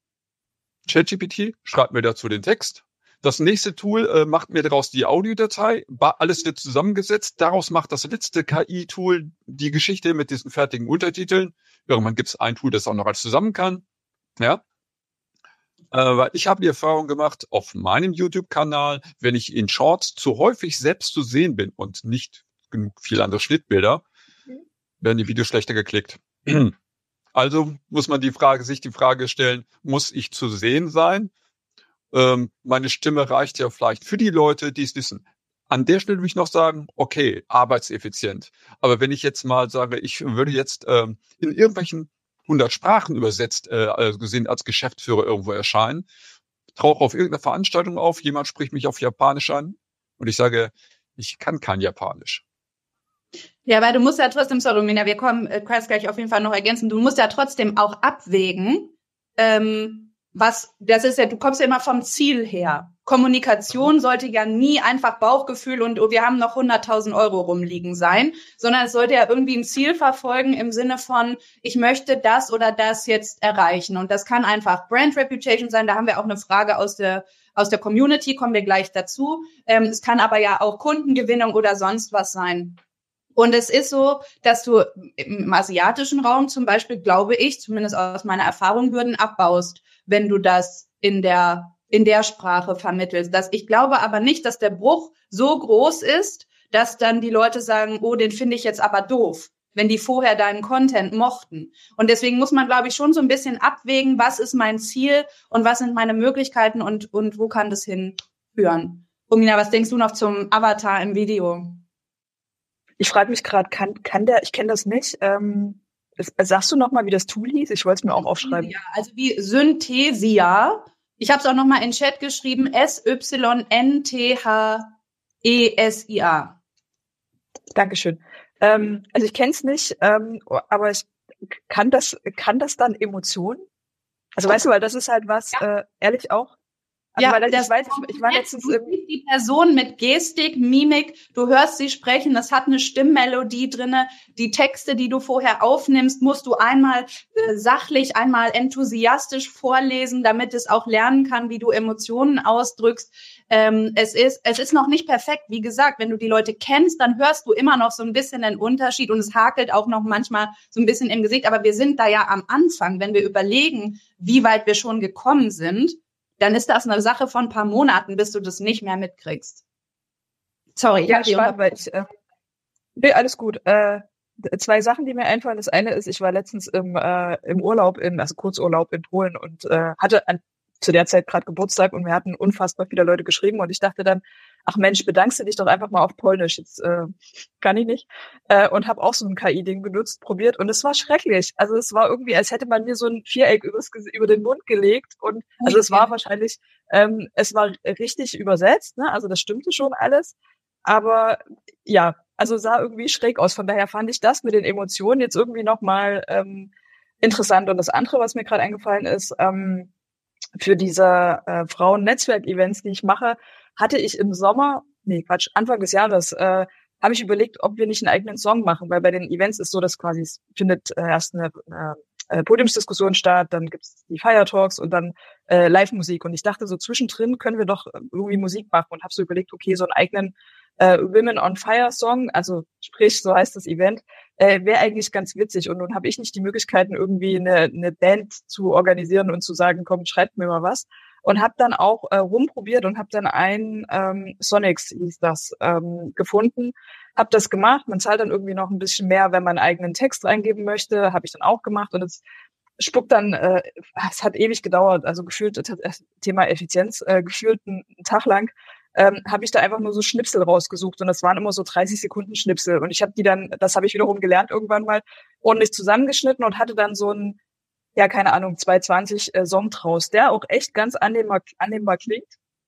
D: ChatGPT schreibt mir dazu den Text. Das nächste Tool äh, macht mir daraus die Audiodatei. Alles wird zusammengesetzt. Daraus macht das letzte K I-Tool die Geschichte mit diesen fertigen Untertiteln. Irgendwann gibt es ein Tool, das auch noch alles zusammen kann. Ja, äh, weil ich habe die Erfahrung gemacht auf meinem YouTube-Kanal, wenn ich in Shorts zu häufig selbst zu sehen bin und nicht genug viele andere Schnittbilder, werden die Videos schlechter geklickt. Also muss man die Frage, sich die Frage stellen, muss ich zu sehen sein? Ähm, meine Stimme reicht ja vielleicht für die Leute, die es wissen. An der Stelle würde ich noch sagen, okay, arbeitseffizient. Aber wenn ich jetzt mal sage, ich würde jetzt ähm, in irgendwelchen hundert Sprachen übersetzt äh, also gesehen als Geschäftsführer irgendwo erscheinen, tauche auf irgendeiner Veranstaltung auf, jemand spricht mich auf Japanisch an und ich sage, ich kann kein Japanisch.
B: Ja, weil du musst ja trotzdem, sorry, Romina, wir kommen, äh, kannst gleich auf jeden Fall noch ergänzen, du musst ja trotzdem auch abwägen, ähm, was, das ist ja, du kommst ja immer vom Ziel her. Kommunikation sollte ja nie einfach Bauchgefühl und oh, wir haben noch hunderttausend Euro rumliegen sein, sondern es sollte ja irgendwie ein Ziel verfolgen im Sinne von, ich möchte das oder das jetzt erreichen. Und das kann einfach Brand Reputation sein. Da haben wir auch eine Frage aus der, aus der Community, kommen wir gleich dazu. Ähm, es kann aber ja auch Kundengewinnung oder sonst was sein. Und es ist so, dass du im asiatischen Raum zum Beispiel, glaube ich, zumindest aus meiner Erfahrung, Hürden abbaust, wenn du das in der in der Sprache vermittelst. Das, ich glaube aber nicht, dass der Bruch so groß ist, dass dann die Leute sagen, oh, den finde ich jetzt aber doof, wenn die vorher deinen Content mochten. Und deswegen muss man, glaube ich, schon so ein bisschen abwägen, was ist mein Ziel und was sind meine Möglichkeiten und und wo kann das hinführen. Romina, was denkst du noch zum Avatar im Video?
C: Ich frage mich gerade, kann kann der, ich kenne das nicht, ähm, es, sagst du noch mal, wie das Tool hieß? Ich wollte es mir auch aufschreiben.
B: Ja, also wie Synthesia. Ich habe es auch noch mal in den Chat geschrieben, S Y N T H E S I A.
C: Dankeschön. Ähm, also ich kenne es nicht, ähm, aber ich kann das, kann das dann Emotionen? Also weißt du, weil das ist halt was, ja. äh, ehrlich auch. Also
B: ja,
C: weil ich
B: das
C: weiß, ich, ich war letztens
B: du siehst die Person mit Gestik, Mimik, du hörst sie sprechen, das hat eine Stimmmelodie drinne. Die Texte, die du vorher aufnimmst, musst du einmal äh, sachlich, einmal enthusiastisch vorlesen, damit es auch lernen kann, wie du Emotionen ausdrückst. Ähm, es ist, es ist noch nicht perfekt. Wie gesagt, wenn du die Leute kennst, dann hörst du immer noch so ein bisschen den Unterschied und es hakelt auch noch manchmal so ein bisschen im Gesicht. Aber wir sind da ja am Anfang, wenn wir überlegen, wie weit wir schon gekommen sind, dann ist das eine Sache von ein paar Monaten, bis du das nicht mehr mitkriegst. Sorry.
C: Ja, spannend, weil ich, äh, nee, alles gut. Äh, zwei Sachen, die mir einfallen. Das eine ist, ich war letztens im, äh, im Urlaub, in, also Kurzurlaub in Polen und äh, hatte an, zu der Zeit gerade Geburtstag und wir hatten unfassbar viele Leute geschrieben und ich dachte dann, ach Mensch, bedankst du dich doch einfach mal auf Polnisch. Jetzt äh, kann ich nicht. Äh, und habe auch so ein K I-Ding benutzt, probiert und es war schrecklich. Also es war irgendwie, als hätte man mir so ein Viereck übers, über den Mund gelegt und also es war wahrscheinlich, ähm, es war richtig übersetzt, ne? Also das stimmte schon alles. Aber ja, also sah irgendwie schräg aus. Von daher fand ich das mit den Emotionen jetzt irgendwie nochmal ähm, interessant. Und das andere, was mir gerade eingefallen ist, ähm, für diese äh, Frauen-Netzwerk-Events, die ich mache, hatte ich im Sommer, nee, Quatsch, Anfang des Jahres, äh, habe ich überlegt, ob wir nicht einen eigenen Song machen, weil bei den Events ist so, dass quasi es findet äh, erst eine, eine Podiumsdiskussion statt, dann gibt's die Fire Talks und dann äh, Live-Musik. Und ich dachte, so zwischendrin können wir doch irgendwie Musik machen und habe so überlegt, okay, so einen eigenen äh, Women on Fire Song, also sprich, so heißt das Event, äh, wäre eigentlich ganz witzig. Und nun habe ich nicht die Möglichkeiten, irgendwie eine, eine Band zu organisieren und zu sagen, komm, schreibt mir mal was. Und habe dann auch äh, rumprobiert und habe dann ein ähm, Sonics hieß das ähm, gefunden, habe das gemacht. Man zahlt dann irgendwie noch ein bisschen mehr, wenn man einen eigenen Text reingeben möchte, habe ich dann auch gemacht und es spuckt dann, äh, es hat ewig gedauert, also gefühlt das Thema Effizienz, äh, gefühlt einen Tag lang ähm, habe ich da einfach nur so Schnipsel rausgesucht und das waren immer so dreißig Sekunden Schnipsel und ich habe die dann, das habe ich wiederum gelernt irgendwann mal, ordentlich zusammengeschnitten und hatte dann so ein, ja, keine Ahnung, zweihundertzwanzig äh, Song draus, der auch echt ganz annehmbar, annehmbar klingt.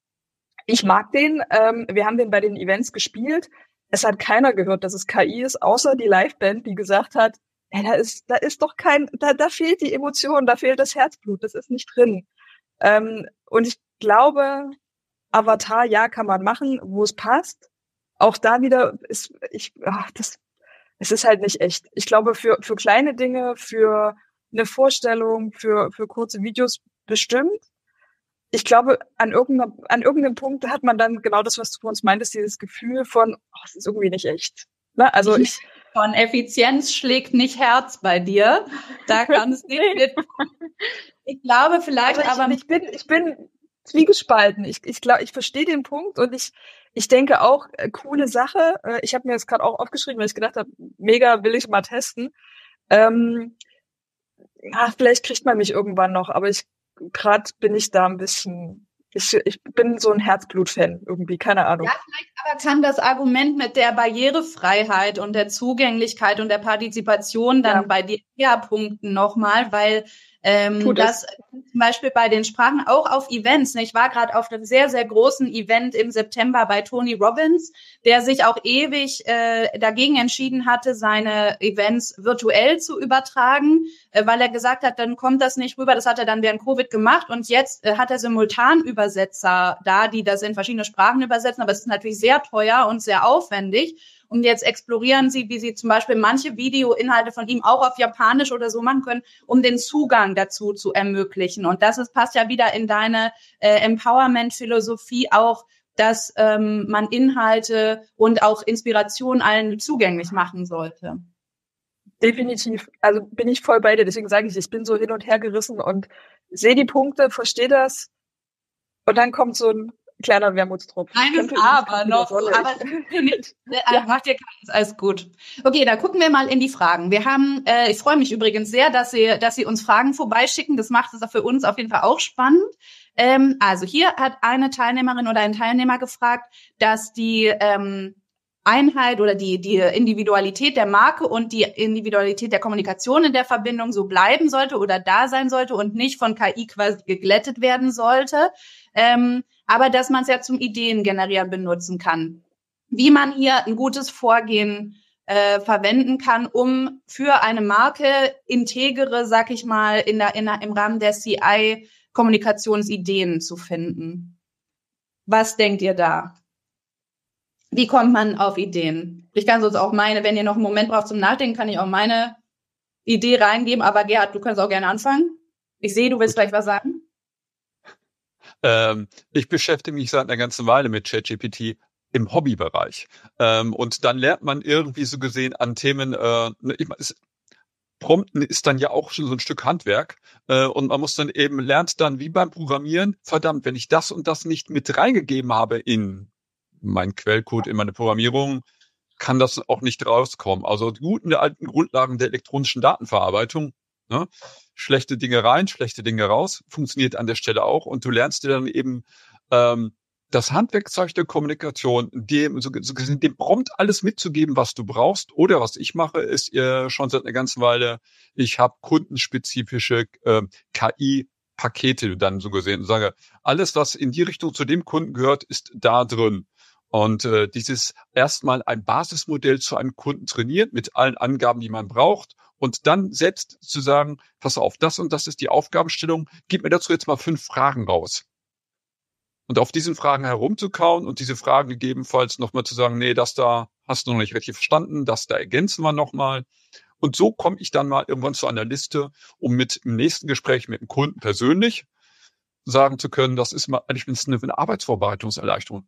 C: Ich mag den, ähm, wir haben den bei den Events gespielt. Es hat keiner gehört, dass es K I ist, außer die Liveband, die gesagt hat, hey, da ist, da ist doch kein, da, da fehlt die Emotion, da fehlt das Herzblut, das ist nicht drin. Ähm, und ich glaube, Avatar, ja, kann man machen, wo es passt. Auch da wieder ist, ich, ach, das, es ist halt nicht echt. Ich glaube, für, für kleine Dinge, für eine Vorstellung, für, für kurze Videos bestimmt. Ich glaube, an irgendeinem, an irgendeinem Punkt hat man dann genau das, was du vor uns meintest, dieses Gefühl von, oh, es ist irgendwie nicht echt. Ne? Also ich,
B: von Effizienz schlägt nicht Herz bei dir. Da kann es nicht mit. Ich glaube vielleicht,
C: also ich,
B: aber
C: ich bin, ich bin, zwiegespalten. Ich, ich glaube, ich verstehe den Punkt und ich, ich denke auch, äh, coole Sache. Äh, ich habe mir das gerade auch aufgeschrieben, weil ich gedacht habe, mega will ich mal testen. Ähm, ja, vielleicht kriegt man mich irgendwann noch, aber ich gerade bin ich da ein bisschen. Ich, ich bin so ein Herzblut-Fan irgendwie, keine Ahnung.
B: Ja, vielleicht aber kann das Argument mit der Barrierefreiheit und der Zugänglichkeit und der Partizipation dann ja. bei dir herpunkten nochmal, weil ähm, das zum Beispiel bei den Sprachen auch auf Events, ne? Ich war gerade auf einem sehr, sehr großen Event im September bei Tony Robbins, der sich auch ewig äh, dagegen entschieden hatte, seine Events virtuell zu übertragen, äh, weil er gesagt hat, dann kommt das nicht rüber. Das hat er dann während Covid gemacht und jetzt äh, hat er Simultanübersetzer da, die das in verschiedene Sprachen übersetzen, aber es ist natürlich sehr teuer und sehr aufwendig. Und jetzt explorieren sie, wie sie zum Beispiel manche Videoinhalte von ihm auch auf Japanisch oder so machen können, um den Zugang dazu zu ermöglichen. Und das ist, passt ja wieder in deine äh, Empowerment-Philosophie auch, dass ähm, man Inhalte und auch Inspiration allen zugänglich machen sollte.
C: Definitiv. Also bin ich voll bei dir. Deswegen sage ich, ich bin so hin und her gerissen und sehe die Punkte, verstehe das. Und dann kommt so ein kleiner Wermutstropfen.
B: Eines aber noch, aber ja. Macht dir keins, alles gut. Okay, dann gucken wir mal in die Fragen. Wir haben, äh, ich freue mich übrigens sehr, dass Sie, dass Sie uns Fragen vorbeischicken. Das macht es für uns auf jeden Fall auch spannend. Ähm, also hier hat eine Teilnehmerin oder ein Teilnehmer gefragt, dass die ähm, Einheit oder die die Individualität der Marke und die Individualität der Kommunikation in der Verbindung so bleiben sollte oder da sein sollte und nicht von K I quasi geglättet werden sollte. Ähm, aber dass man es ja zum Ideen generieren benutzen kann. Wie man hier ein gutes Vorgehen äh, verwenden kann, um für eine Marke integere, sag ich mal, in der, in der, im Rahmen der C I Kommunikationsideen zu finden. Was denkt ihr da? Wie kommt man auf Ideen? Ich kann sonst auch meine, wenn ihr noch einen Moment braucht zum Nachdenken, kann ich auch meine Idee reingeben. Aber Gerhard, du kannst auch gerne anfangen. Ich sehe, du willst gleich was sagen.
D: Ähm, ich beschäftige mich seit einer ganzen Weile mit ChatGPT im Hobbybereich. Ähm, und dann lernt man irgendwie so gesehen an Themen, äh, ich meine, es, Prompten ist dann ja auch schon so ein Stück Handwerk. Äh, und man muss dann eben, lernt dann wie beim Programmieren, verdammt, wenn ich das und das nicht mit reingegeben habe in meinen Quellcode, in meine Programmierung, kann das auch nicht rauskommen. Also die guten alten Grundlagen der elektronischen Datenverarbeitung, ne? Schlechte Dinge rein, schlechte Dinge raus, funktioniert an der Stelle auch. Und du lernst dir dann eben ähm, das Handwerkzeug der Kommunikation, dem, so, so, dem Prompt alles mitzugeben, was du brauchst. Oder was ich mache, ist äh, schon seit einer ganzen Weile, ich habe kundenspezifische äh, K I-Pakete dann so gesehen und sage, alles, was in die Richtung zu dem Kunden gehört, ist da drin. Und äh, dieses erstmal ein Basismodell zu einem Kunden trainiert mit allen Angaben, die man braucht. Und dann selbst zu sagen, pass auf, das und das ist die Aufgabenstellung, gib mir dazu jetzt mal fünf Fragen raus. Und auf diesen Fragen herumzukauen und diese Fragen gegebenenfalls nochmal zu sagen, nee, das da hast du noch nicht richtig verstanden, das da ergänzen wir nochmal. Und so komme ich dann mal irgendwann zu einer Liste, um mit im nächsten Gespräch mit dem Kunden persönlich sagen zu können, das ist mal eigentlich eine, eine Arbeitsvorbereitungserleichterung.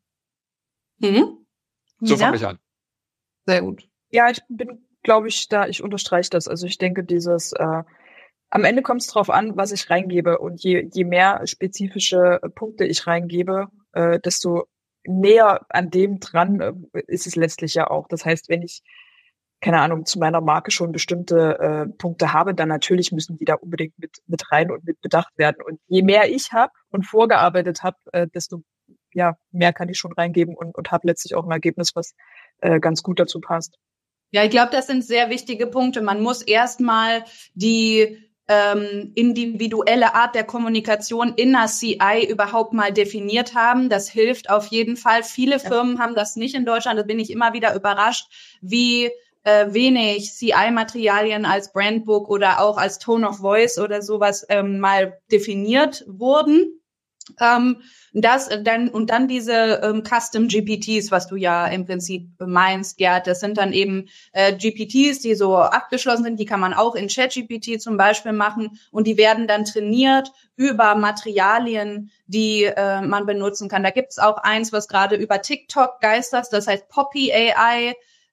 B: Mhm.
D: So fange ich an.
B: Sehr gut.
C: Ja, ich bin, glaube ich, da, ich unterstreiche das. Also ich denke, dieses, äh, am Ende kommt es drauf an, was ich reingebe. Und je, je mehr spezifische Punkte ich reingebe, äh, desto näher an dem dran äh, ist es letztlich ja auch. Das heißt, wenn ich, keine Ahnung, zu meiner Marke schon bestimmte äh, Punkte habe, dann natürlich müssen die da unbedingt mit, mit rein und mit bedacht werden. Und je mehr ich habe und vorgearbeitet habe, äh, desto ja, mehr kann ich schon reingeben und, und habe letztlich auch ein Ergebnis, was äh, ganz gut dazu passt.
B: Ja, ich glaube, das sind sehr wichtige Punkte. Man muss erstmal die ähm, individuelle Art der Kommunikation in der C I überhaupt mal definiert haben. Das hilft auf jeden Fall. Viele Firmen haben das nicht in Deutschland. Da bin ich immer wieder überrascht, wie äh, wenig C I-Materialien als Brandbook oder auch als Tone of Voice oder sowas ähm, mal definiert wurden. Ähm, das dann und dann diese ähm, Custom G P Ts, was du ja im Prinzip meinst, Gerd, das sind dann eben äh, G P Ts, die so abgeschlossen sind, die kann man auch in ChatGPT zum Beispiel machen und die werden dann trainiert über Materialien, die äh, man benutzen kann. Da gibt's auch eins, was gerade über TikTok geistert, das heißt Poppy A I.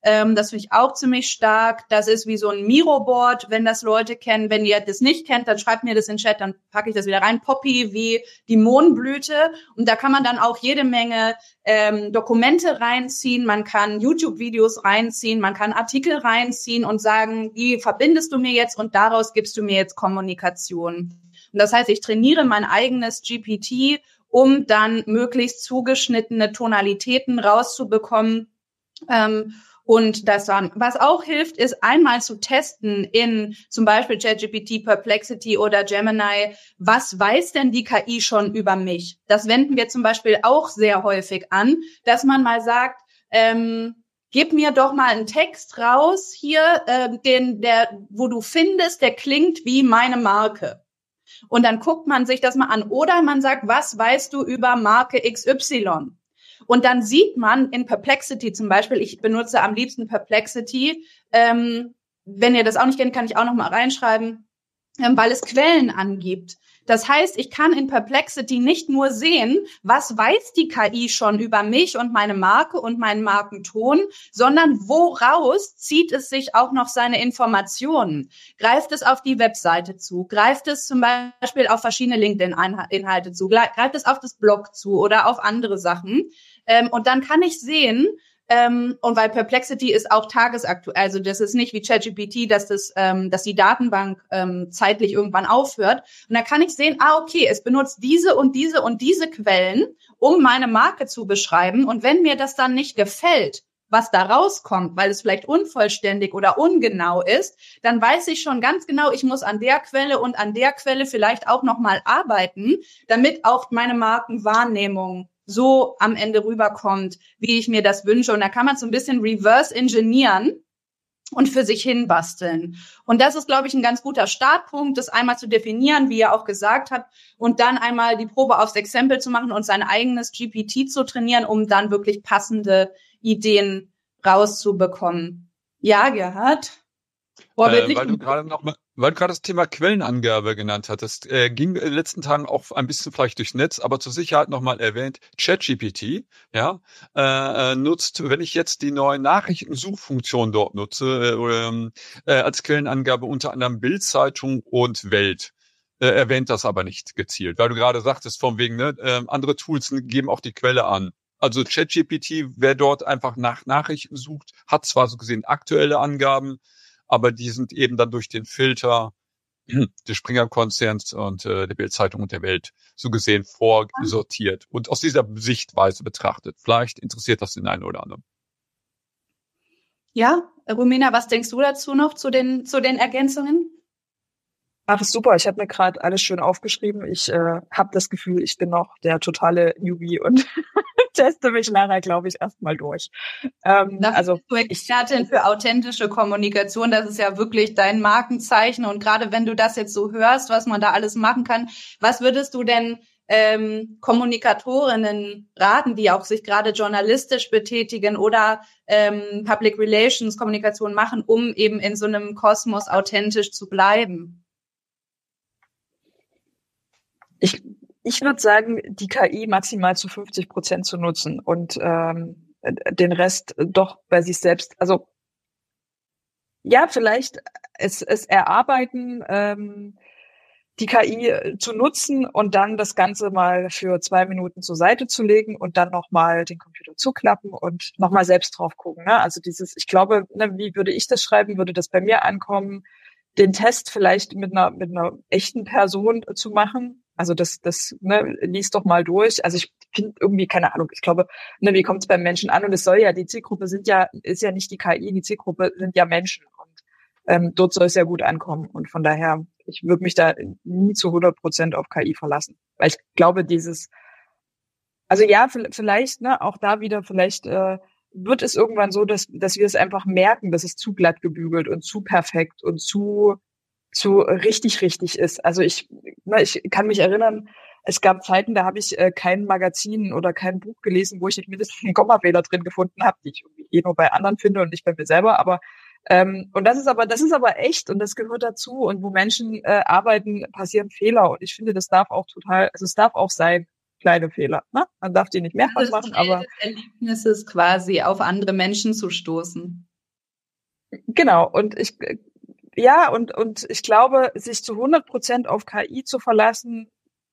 B: Ähm, das finde ich auch ziemlich stark. Das ist wie so ein Miro-Board, wenn das Leute kennen. Wenn ihr das nicht kennt, dann schreibt mir das in den Chat, dann packe ich das wieder rein. Poppy wie die Mohnblüte. Und da kann man dann auch jede Menge ähm, Dokumente reinziehen. Man kann YouTube-Videos reinziehen. Man kann Artikel reinziehen und sagen, die verbindest du mir jetzt und daraus gibst du mir jetzt Kommunikation. Und das heißt, ich trainiere mein eigenes G P T, um dann möglichst zugeschnittene Tonalitäten rauszubekommen. Ähm, und das dann, was auch hilft, ist einmal zu testen in zum Beispiel ChatGPT, Perplexity oder Gemini, was weiß denn die K I schon über mich? Das wenden wir zum Beispiel auch sehr häufig an, dass man mal sagt, ähm, gib mir doch mal einen Text raus hier, äh, den der, wo du findest, der klingt wie meine Marke. Und dann guckt man sich das mal an. Oder man sagt, was weißt du über Marke X Y? Und dann sieht man in Perplexity zum Beispiel, ich benutze am liebsten Perplexity, ähm, wenn ihr das auch nicht kennt, kann ich auch noch mal reinschreiben, ähm, weil es Quellen angibt. Das heißt, ich kann in Perplexity nicht nur sehen, was weiß die K I schon über mich und meine Marke und meinen Markenton, sondern woraus zieht es sich auch noch seine Informationen? Greift es auf die Webseite zu? Greift es zum Beispiel auf verschiedene LinkedIn-Inhalte zu? Greift es auf das Blog zu oder auf andere Sachen? Ähm, und dann kann ich sehen, Ähm, und weil Perplexity ist auch tagesaktuell, also das ist nicht wie ChatGPT, dass das, ähm, dass die Datenbank ähm, zeitlich irgendwann aufhört. Und dann kann ich sehen, ah okay, es benutzt diese und diese und diese Quellen, um meine Marke zu beschreiben. Und wenn mir das dann nicht gefällt, was da rauskommt, weil es vielleicht unvollständig oder ungenau ist, dann weiß ich schon ganz genau, ich muss an der Quelle und an der Quelle vielleicht auch noch mal arbeiten, damit auch meine Markenwahrnehmung so am Ende rüberkommt, wie ich mir das wünsche. Und da kann man so ein bisschen reverse engineeren und für sich hinbasteln. Und das ist, glaube ich, ein ganz guter Startpunkt, das einmal zu definieren, wie er auch gesagt hat, und dann einmal die Probe aufs Exempel zu machen und sein eigenes G P T zu trainieren, um dann wirklich passende Ideen rauszubekommen. Ja, Gerhard?
D: Äh, weil du gerade noch mal, weil du gerade das Thema Quellenangabe genannt hattest, äh, ging in den letzten Tagen auch ein bisschen vielleicht durchs Netz, aber zur Sicherheit nochmal erwähnt, ChatGPT, ja, äh, nutzt, wenn ich jetzt die neue Nachrichtensuchfunktion dort nutze, äh, äh, als Quellenangabe unter anderem Bild-Zeitung und Welt. Äh, erwähnt das aber nicht gezielt, weil du gerade sagtest, von wegen, ne, äh, andere Tools geben auch die Quelle an. Also ChatGPT, wer dort einfach nach Nachrichten sucht, hat zwar so gesehen aktuelle Angaben, aber die sind eben dann durch den Filter des Springer-Konzerns und äh, der Bild-Zeitung und der Welt so gesehen vorsortiert und aus dieser Sichtweise betrachtet. Vielleicht interessiert das den einen oder anderen.
B: Ja, Romina, was denkst du dazu noch zu den zu den Ergänzungen?
C: Ach, super. Ich habe mir gerade alles schön aufgeschrieben. Ich äh, habe das Gefühl, ich bin noch der totale Newbie und teste mich nachher, glaube ich, erstmal durch. Ähm,
B: Dafür
C: also
B: bist du Expertin für authentische Kommunikation. Das ist ja wirklich dein Markenzeichen. Und gerade wenn du das jetzt so hörst, was man da alles machen kann, was würdest du denn ähm, Kommunikatorinnen raten, die auch sich gerade journalistisch betätigen oder ähm, Public Relations Kommunikation machen, um eben in so einem Kosmos authentisch zu bleiben?
C: Ich, ich würde sagen, die K I maximal zu fünfzig Prozent zu nutzen und ähm, den Rest doch bei sich selbst. Also ja, vielleicht es, es erarbeiten, ähm, die K I zu nutzen und dann das Ganze mal für zwei Minuten zur Seite zu legen und dann nochmal den Computer zuklappen und nochmal selbst drauf gucken. Ne? Also dieses, ich glaube, ne, wie würde ich das schreiben, würde das bei mir ankommen, den Test vielleicht mit einer mit einer echten Person zu machen. Also das, das ne, lies doch mal durch. Also ich finde irgendwie, keine Ahnung, ich glaube, ne, wie kommt es beim Menschen an? Und es soll ja, die Zielgruppe sind ja, ist ja nicht die K I, die Zielgruppe sind ja Menschen. Und ähm, dort soll es ja gut ankommen. Und von daher, ich würde mich da nie zu hundert Prozent auf K I verlassen. Weil ich glaube, dieses, also ja, vielleicht, ne, auch da wieder, vielleicht äh, wird es irgendwann so, dass dass wir es einfach merken, dass es zu glatt gebügelt und zu perfekt und zu zu richtig richtig ist. Also ich ne, ich kann mich erinnern, es gab Zeiten, da habe ich äh, kein Magazin oder kein Buch gelesen, wo ich nicht mindestens einen Kommafehler drin gefunden habe, die ich irgendwie eh nur bei anderen finde und nicht bei mir selber. Aber ähm, und das ist aber das ist aber echt und das gehört dazu. Und wo Menschen äh, arbeiten, passieren Fehler. Und ich finde, das darf auch total, also es darf auch sein, kleine Fehler. Ne? Man darf die nicht mehrfach machen, aber
B: des Erlebnisses quasi auf andere Menschen zu stoßen.
C: Genau. Und ich, ja, und, und ich glaube, sich zu hundert Prozent auf K I zu verlassen,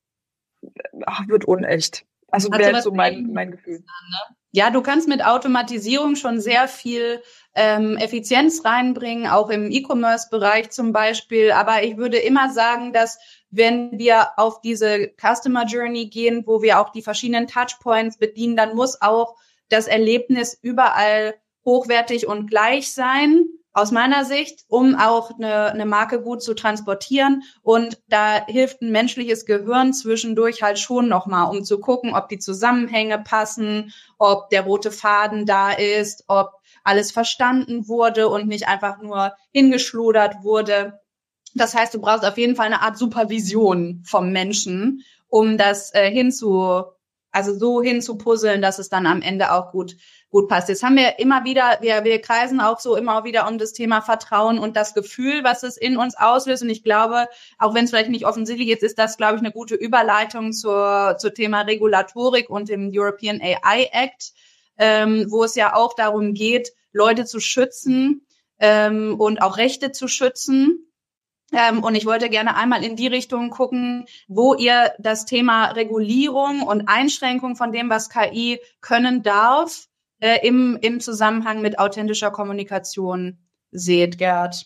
C: ach, wird unecht. Also wäre jetzt so mein, mein Gefühl.
B: Ja, du kannst mit Automatisierung schon sehr viel ähm, Effizienz reinbringen, auch im E-Commerce-Bereich zum Beispiel. Aber ich würde immer sagen, dass wenn wir auf diese Customer Journey gehen, wo wir auch die verschiedenen Touchpoints bedienen, dann muss auch das Erlebnis überall hochwertig und gleich sein, aus meiner Sicht, um auch eine, eine Marke gut zu transportieren. Und da hilft ein menschliches Gehirn zwischendurch halt schon nochmal, um zu gucken, ob die Zusammenhänge passen, ob der rote Faden da ist, ob alles verstanden wurde und nicht einfach nur hingeschludert wurde. Das heißt, du brauchst auf jeden Fall eine Art Supervision vom Menschen, um das äh, hinzu, also so hinzupuzzeln, dass es dann am Ende auch gut gut passt. Jetzt haben wir immer wieder, wir, wir kreisen auch so immer wieder um das Thema Vertrauen und das Gefühl, was es in uns auslöst. Und ich glaube, auch wenn es vielleicht nicht offensichtlich ist, ist das, glaube ich, eine gute Überleitung zur, zur Thema Regulatorik und dem European A I Act, ähm, wo es ja auch darum geht, Leute zu schützen ähm, und auch Rechte zu schützen. Ähm, und ich wollte gerne einmal in die Richtung gucken, wo ihr das Thema Regulierung und Einschränkung von dem, was K I können darf, äh, im, im Zusammenhang mit authentischer Kommunikation seht, Gerd.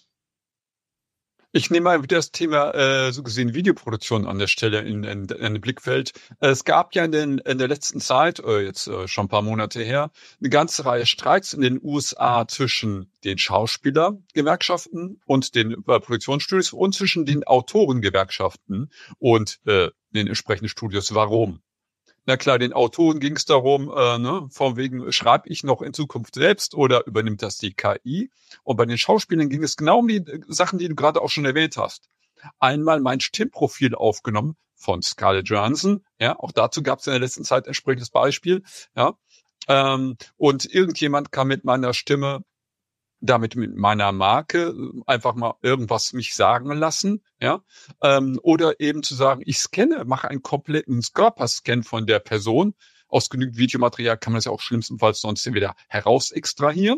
D: Ich nehme mal wieder das Thema, äh, so gesehen, Videoproduktion an der Stelle in, in, in den Blickfeld. Es gab ja in, den, in der letzten Zeit, äh, jetzt äh, schon ein paar Monate her, eine ganze Reihe Streiks in den U S A zwischen den Schauspielergewerkschaften und den äh, Produktionsstudios und zwischen den Autorengewerkschaften und äh, den entsprechenden Studios. Warum? Na klar, den Autoren ging es darum, äh, ne, von wegen, schreibe ich noch in Zukunft selbst oder übernimmt das die K I? Und bei den Schauspielern ging es genau um die äh, Sachen, die du gerade auch schon erwähnt hast. Einmal mein Stimmprofil aufgenommen von Scarlett Johansson, ja, auch dazu gab es in der letzten Zeit entsprechendes Beispiel, ja, ähm, und irgendjemand kann mit meiner Stimme, damit mit meiner Marke einfach mal irgendwas mich sagen lassen, ja, ähm, oder eben zu sagen, ich scanne, mache einen kompletten Körperscan von der Person. Aus genügend Videomaterial kann man das ja auch schlimmstenfalls sonst wieder heraus extrahieren.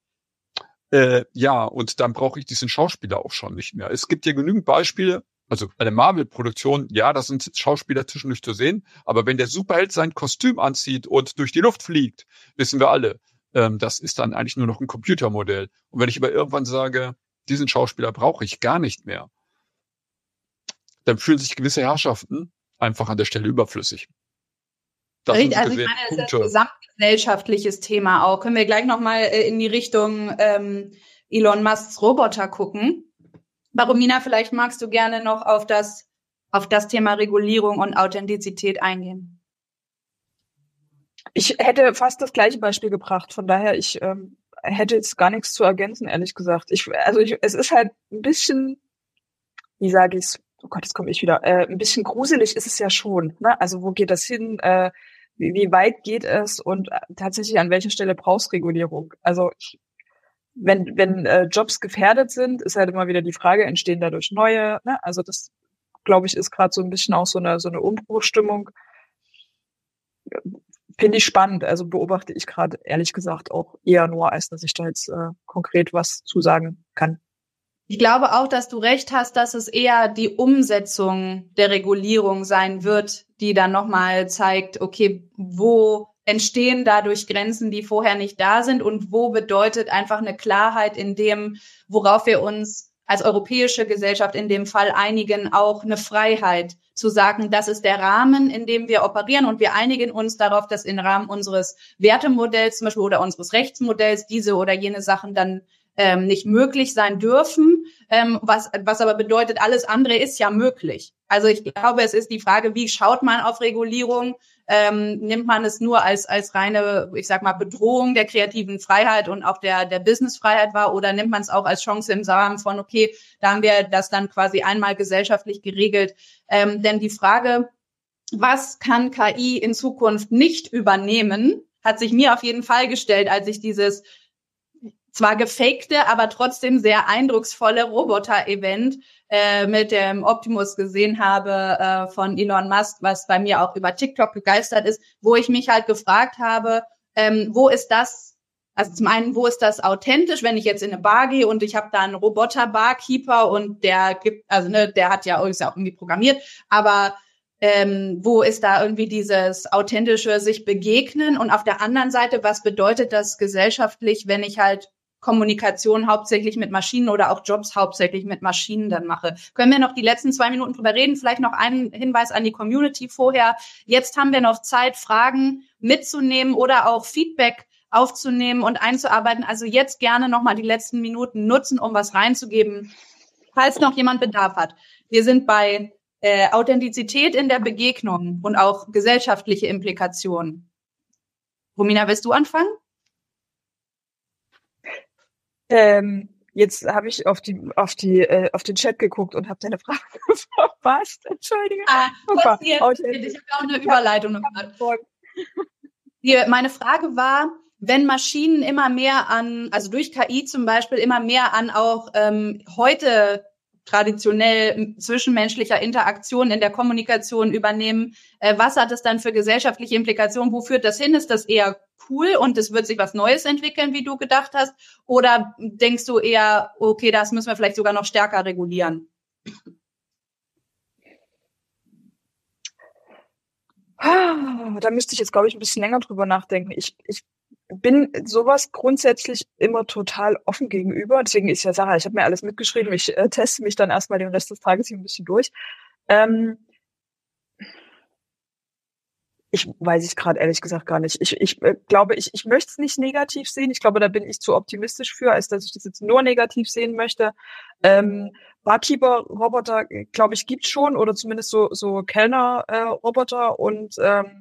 D: Äh, ja, und dann brauche ich diesen Schauspieler auch schon nicht mehr. Es gibt ja genügend Beispiele, also bei der Marvel-Produktion, ja, da sind Schauspieler zwischendurch zu sehen, aber wenn der Superheld sein Kostüm anzieht und durch die Luft fliegt, wissen wir alle, das ist dann eigentlich nur noch ein Computermodell. Und wenn ich aber irgendwann sage, diesen Schauspieler brauche ich gar nicht mehr, dann fühlen sich gewisse Herrschaften einfach an der Stelle überflüssig.
B: Das Richtig, also ich meine, das ist ein gesamtgesellschaftliches Thema auch. Können wir gleich nochmal in die Richtung ähm, Elon Musks Roboter gucken. Baromina, vielleicht magst du gerne noch auf das, auf das Thema Regulierung und Authentizität eingehen.
C: Ich hätte fast das gleiche Beispiel gebracht, von daher, ich ähm, hätte jetzt gar nichts zu ergänzen, ehrlich gesagt. Ich, also ich, es ist halt ein bisschen, wie sage ich's, oh Gott, jetzt komme ich wieder, äh, ein bisschen gruselig ist es ja schon, ne? Also wo geht das hin, äh, wie, wie weit geht es und äh, tatsächlich an welcher Stelle brauchst Regulierung? Also ich, wenn wenn äh, Jobs gefährdet sind, ist halt immer wieder die Frage, entstehen dadurch neue, ne? Also das, glaube ich, ist gerade so ein bisschen auch so eine so eine Umbruchstimmung. Finde ich spannend, also beobachte ich gerade ehrlich gesagt auch eher nur, als dass ich da jetzt äh, konkret was zusagen kann.
B: Ich glaube auch, dass du recht hast, dass es eher die Umsetzung der Regulierung sein wird, die dann nochmal zeigt, okay, wo entstehen dadurch Grenzen, die vorher nicht da sind und wo bedeutet einfach eine Klarheit in dem, worauf wir uns als europäische Gesellschaft in dem Fall einigen, auch eine Freiheit zu sagen, das ist der Rahmen, in dem wir operieren und wir einigen uns darauf, dass im Rahmen unseres Wertemodells zum Beispiel oder unseres Rechtsmodells diese oder jene Sachen dann ähm, nicht möglich sein dürfen, ähm, was, was aber bedeutet, alles andere ist ja möglich. Also ich glaube, es ist die Frage, wie schaut man auf Regulierung? Ähm, nimmt man es nur als als reine, ich sag mal, Bedrohung der kreativen Freiheit und auch der der Businessfreiheit wahr oder nimmt man es auch als Chance im Rahmen von, okay, da haben wir das dann quasi einmal gesellschaftlich geregelt. Ähm, denn die Frage, was kann K I in Zukunft nicht übernehmen, hat sich mir auf jeden Fall gestellt, als ich dieses zwar gefakte, aber trotzdem sehr eindrucksvolle Roboter-Event äh, mit dem Optimus gesehen habe äh, von Elon Musk, was bei mir auch über TikTok begeistert ist, wo ich mich halt gefragt habe, ähm, wo ist das, Also zum einen, wo ist das authentisch, wenn ich jetzt in eine Bar gehe und ich habe da einen Roboter-Barkeeper und der gibt, also ne, der hat ja, ist ja auch irgendwie programmiert, aber ähm, wo ist da irgendwie dieses authentische sich begegnen? Und auf der anderen Seite, was bedeutet das gesellschaftlich, wenn ich halt Kommunikation hauptsächlich mit Maschinen oder auch Jobs hauptsächlich mit Maschinen dann mache? Können wir noch die letzten zwei Minuten drüber reden? Vielleicht noch einen Hinweis an die Community vorher. Jetzt haben wir noch Zeit, Fragen mitzunehmen oder auch Feedback aufzunehmen und einzuarbeiten. Also jetzt gerne nochmal die letzten Minuten nutzen, um was reinzugeben, falls noch jemand Bedarf hat. Wir sind bei äh, Authentizität in der Begegnung und auch gesellschaftliche Implikationen. Romina, willst du anfangen?
C: Ähm, jetzt habe ich auf die auf die äh, auf den Chat geguckt und habe deine Frage verpasst. Entschuldige.
B: Ah, kurz hier, ich habe auch eine Überleitung gemacht. Hier, meine Frage war, wenn Maschinen immer mehr an, also durch K I zum Beispiel, immer mehr an auch ähm, heute traditionell zwischenmenschlicher Interaktion in der Kommunikation übernehmen, äh, was hat es dann für gesellschaftliche Implikationen? Wo führt das hin? Ist das eher cool und es wird sich was Neues entwickeln, wie du gedacht hast? Oder denkst du eher, okay, das müssen wir vielleicht sogar noch stärker regulieren?
C: Da müsste ich jetzt, glaube ich, ein bisschen länger drüber nachdenken. Ich, ich bin sowas grundsätzlich immer total offen gegenüber. Deswegen ist ja Sarah, ich habe mir alles mitgeschrieben. Ich äh, teste mich dann erstmal den Rest des Tages hier ein bisschen durch. Ähm, ich weiß ich gerade ehrlich gesagt gar nicht. Ich, ich äh, glaube, ich, ich möchte es nicht negativ sehen. Ich glaube, da bin ich zu optimistisch für, als dass ich das jetzt nur negativ sehen möchte. Ähm, Barkeeper-Roboter, glaube ich, gibt's schon, oder zumindest so so Kellner-Roboter äh, und ähm,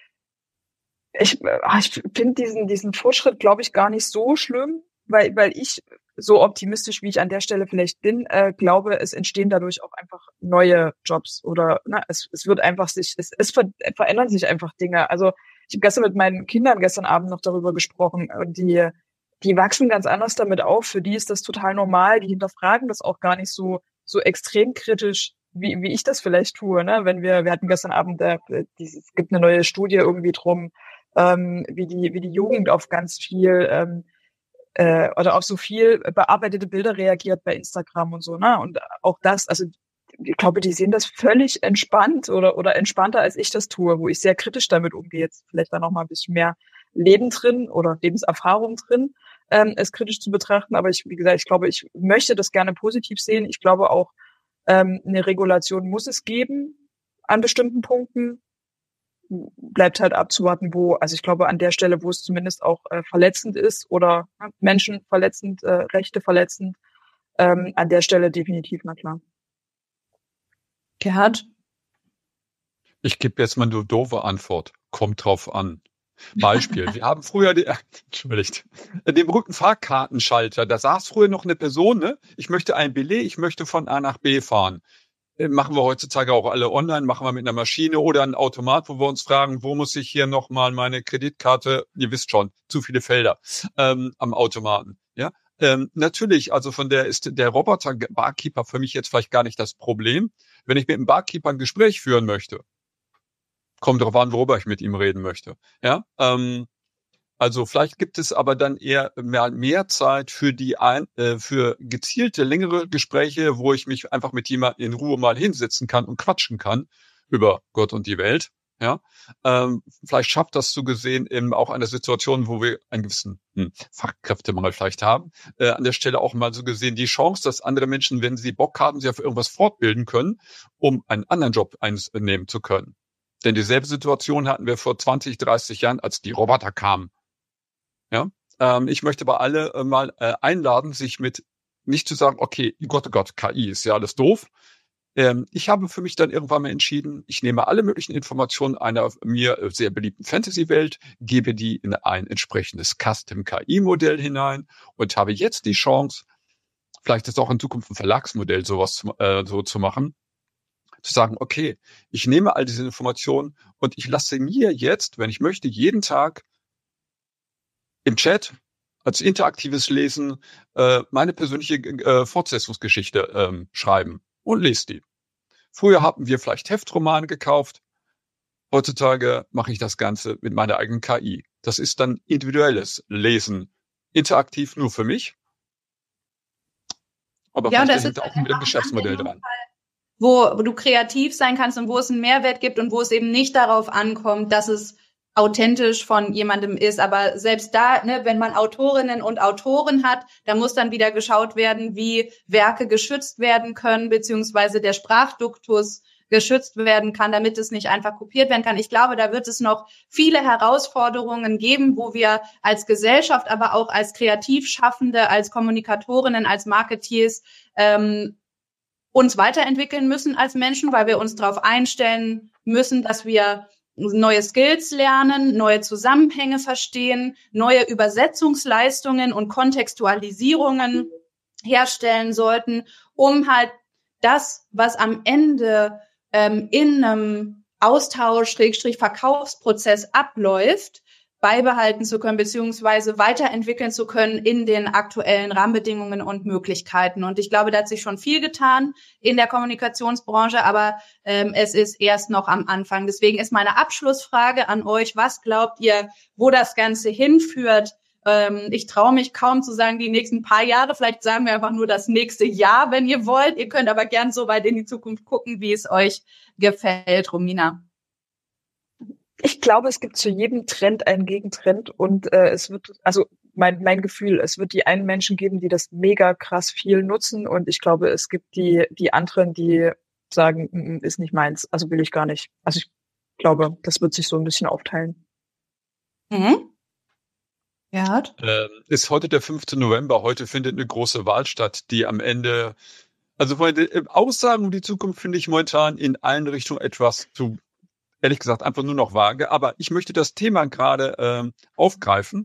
C: ich, ich finde diesen diesen Fortschritt, glaube ich, gar nicht so schlimm, weil weil ich so optimistisch, wie ich an der Stelle vielleicht bin, äh, glaube, es entstehen dadurch auch einfach neue Jobs oder na, es es wird einfach sich es es ver verändern sich einfach Dinge. Also ich habe gestern mit meinen Kindern gestern Abend noch darüber gesprochen und die die wachsen ganz anders damit auf. Für die ist das total normal. Die hinterfragen das auch gar nicht so so extrem kritisch, wie wie ich das vielleicht tue. Ne, wenn wir wir hatten gestern Abend äh, dieses, es gibt eine neue Studie irgendwie drum, ähm, wie die wie die Jugend auf ganz viel ähm, äh, oder auf so viel bearbeitete Bilder reagiert bei Instagram und so, ne? Und auch das, also ich glaube, die sehen das völlig entspannt oder oder entspannter, als ich das tue, wo ich sehr kritisch damit umgehe. Jetzt vielleicht da noch mal ein bisschen mehr Leben drin oder Lebenserfahrung drin, ähm, es kritisch zu betrachten. Aber ich, wie gesagt, ich glaube, ich möchte das gerne positiv sehen. Ich glaube auch, ähm, eine Regulation muss es geben an bestimmten Punkten. Bleibt halt abzuwarten, wo, also ich glaube, an der Stelle, wo es zumindest auch äh, verletzend ist oder äh, Menschen verletzend, äh, Rechte verletzend, ähm, an der Stelle definitiv, na klar.
B: Gerhard?
D: Ich gebe jetzt mal eine doofe Antwort. Kommt drauf an. Beispiel. Wir haben früher, die, äh, entschuldigt, den berühmten Fahrkartenschalter. Da saß früher noch eine Person, ne? Ich möchte ein Billet, ich möchte von A nach B fahren. Machen wir heutzutage auch alle online, machen wir mit einer Maschine oder einem Automat, wo wir uns fragen, wo muss ich hier nochmal meine Kreditkarte, ihr wisst schon, zu viele Felder ähm, am Automaten. Ja, ähm, natürlich, also von der ist der Roboter Barkeeper für mich jetzt vielleicht gar nicht das Problem. Wenn ich mit einem Barkeeper ein Gespräch führen möchte, kommt darauf an, worüber ich mit ihm reden möchte. Ja, ähm, also vielleicht gibt es aber dann eher mehr, mehr Zeit für die ein, äh, für gezielte längere Gespräche, wo ich mich einfach mit jemandem in Ruhe mal hinsetzen kann und quatschen kann über Gott und die Welt. Ja, ähm, vielleicht schafft das so gesehen eben auch eine Situation, wo wir einen gewissen hm, Fachkräftemangel vielleicht haben. Äh, an der Stelle auch mal so gesehen die Chance, dass andere Menschen, wenn sie Bock haben, sich auf irgendwas fortbilden können, um einen anderen Job einnehmen zu können. Denn dieselbe Situation hatten wir vor zwanzig, dreißig Jahren, als die Roboter kamen. Ja, ähm, ich möchte aber alle äh, mal äh, einladen, sich mit nicht zu sagen, okay, Gott, oh Gott, K I ist ja alles doof. Ähm, ich habe für mich dann irgendwann mal entschieden, ich nehme alle möglichen Informationen einer mir sehr beliebten Fantasy-Welt, gebe die in ein entsprechendes Custom-K I-Modell hinein und habe jetzt die Chance, vielleicht ist auch in Zukunft ein Verlagsmodell sowas zu, äh, so zu machen, zu sagen, okay, ich nehme all diese Informationen und ich lasse mir jetzt, wenn ich möchte, jeden Tag im Chat als interaktives Lesen äh, meine persönliche äh, Fortsetzungsgeschichte ähm, schreiben und lese die. Früher haben wir vielleicht Heftromane gekauft. Heutzutage mache ich das Ganze mit meiner eigenen K I. Das ist dann individuelles Lesen interaktiv nur für mich. Aber
B: ja,
D: vielleicht ist auch mit dem Geschäftsmodell dran.
B: Wo, wo du kreativ sein kannst und wo es einen Mehrwert gibt und wo es eben nicht darauf ankommt, dass es authentisch von jemandem ist. Aber selbst da, ne, wenn man Autorinnen und Autoren hat, da muss dann wieder geschaut werden, wie Werke geschützt werden können, beziehungsweise der Sprachduktus geschützt werden kann, damit es nicht einfach kopiert werden kann. Ich glaube, da wird es noch viele Herausforderungen geben, wo wir als Gesellschaft, aber auch als Kreativschaffende, als Kommunikatorinnen, als Marketeers ähm, uns weiterentwickeln müssen als Menschen, weil wir uns darauf einstellen müssen, dass wir neue Skills lernen, neue Zusammenhänge verstehen, neue Übersetzungsleistungen und Kontextualisierungen herstellen sollten, um halt das, was am Ende ähm, in einem Austausch, Schrägstrich, Verkaufsprozess abläuft, beibehalten zu können, beziehungsweise weiterentwickeln zu können in den aktuellen Rahmenbedingungen und Möglichkeiten. Und ich glaube, da hat sich schon viel getan in der Kommunikationsbranche, aber ähm, es ist erst noch am Anfang. Deswegen ist meine Abschlussfrage an euch: Was glaubt ihr, wo das Ganze hinführt? Ähm, ich traue mich kaum zu sagen, die nächsten paar Jahre. Vielleicht sagen wir einfach nur das nächste Jahr, wenn ihr wollt. Ihr könnt aber gern so weit in die Zukunft gucken, wie es euch gefällt, Romina.
C: Ich glaube, es gibt zu jedem Trend einen Gegentrend und äh, es wird, also mein mein Gefühl, es wird die einen Menschen geben, die das mega krass viel nutzen und ich glaube, es gibt die die anderen, die sagen, ist nicht meins, also will ich gar nicht. Also ich glaube, das wird sich so ein bisschen aufteilen.
B: Mhm. Ja.
D: Ähm, ist heute der fünfte November. Heute findet eine große Wahl statt, die am Ende, also von den Aussagen um die Zukunft finde ich momentan in allen Richtungen etwas zu, ehrlich gesagt, einfach nur noch vage. Aber ich möchte das Thema gerade ähm, aufgreifen.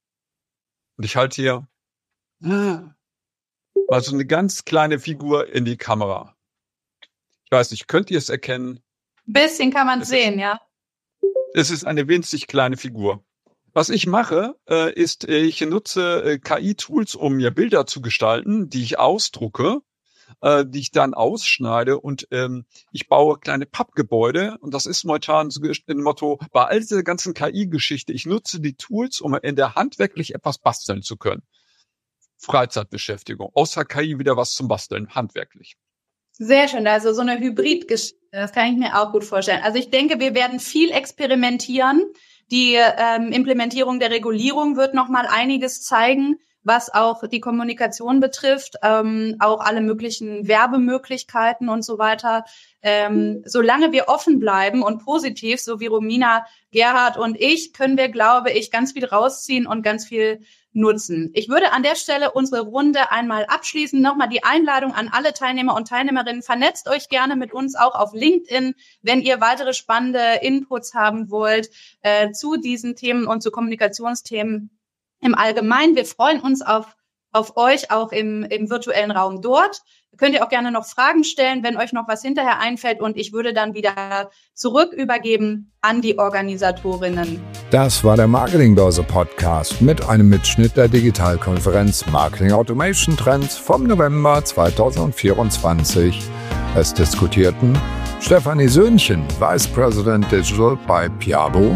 D: Und ich halte hier ah, mal so eine ganz kleine Figur in die Kamera. Ich weiß nicht, könnt ihr es erkennen?
B: Ein bisschen kann man es sehen,
D: ist,
B: ja.
D: Es ist eine winzig kleine Figur. Was ich mache, äh, ist, ich nutze äh, K I-Tools, um mir Bilder zu gestalten, die ich ausdrucke, äh, die ich dann ausschneide und ähm, ich baue kleine Pappgebäude und das ist momentan so ein Motto, bei all dieser ganzen K I-Geschichte, ich nutze die Tools, um in der Hand wirklich etwas basteln zu können. Freizeitbeschäftigung, außer K I wieder was zum Basteln, handwerklich.
B: Sehr schön, also so eine Hybrid-Geschichte, das kann ich mir auch gut vorstellen. Also ich denke, wir werden viel experimentieren. Die ähm, Implementierung der Regulierung wird noch mal einiges zeigen, was auch die Kommunikation betrifft, ähm, auch alle möglichen Werbemöglichkeiten und so weiter. Ähm, solange wir offen bleiben und positiv, so wie Romina, Gerhard und ich, können wir, glaube ich, ganz viel rausziehen und ganz viel nutzen. Ich würde an der Stelle unsere Runde einmal abschließen. Nochmal die Einladung an alle Teilnehmer und Teilnehmerinnen. Vernetzt euch gerne mit uns auch auf LinkedIn, wenn ihr weitere spannende Inputs haben wollt äh, zu diesen Themen und zu Kommunikationsthemen im Allgemeinen. Wir freuen uns auf auf euch auch im, im virtuellen Raum dort. Könnt ihr auch gerne noch Fragen stellen, wenn euch noch was hinterher einfällt. Und ich würde dann wieder zurück übergeben an die Organisatorinnen.
A: Das war der Marketingbörse Podcast mit einem Mitschnitt der Digitalkonferenz Marketing Automation Trends vom November zweitausendvierundzwanzig. Es diskutierten Stefanie Söhnchen, Vice President Digital bei Piabo,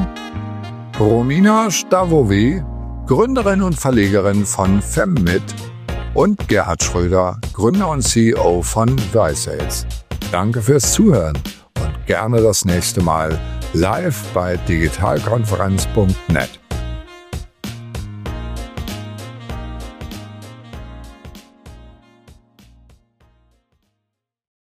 A: Romina Stavovi, Gründerin und Verlegerin von Femmit und Gerhard Schröder, Gründer und C E O von Visales. Danke fürs Zuhören und gerne das nächste Mal live bei digitalkonferenz punkt net.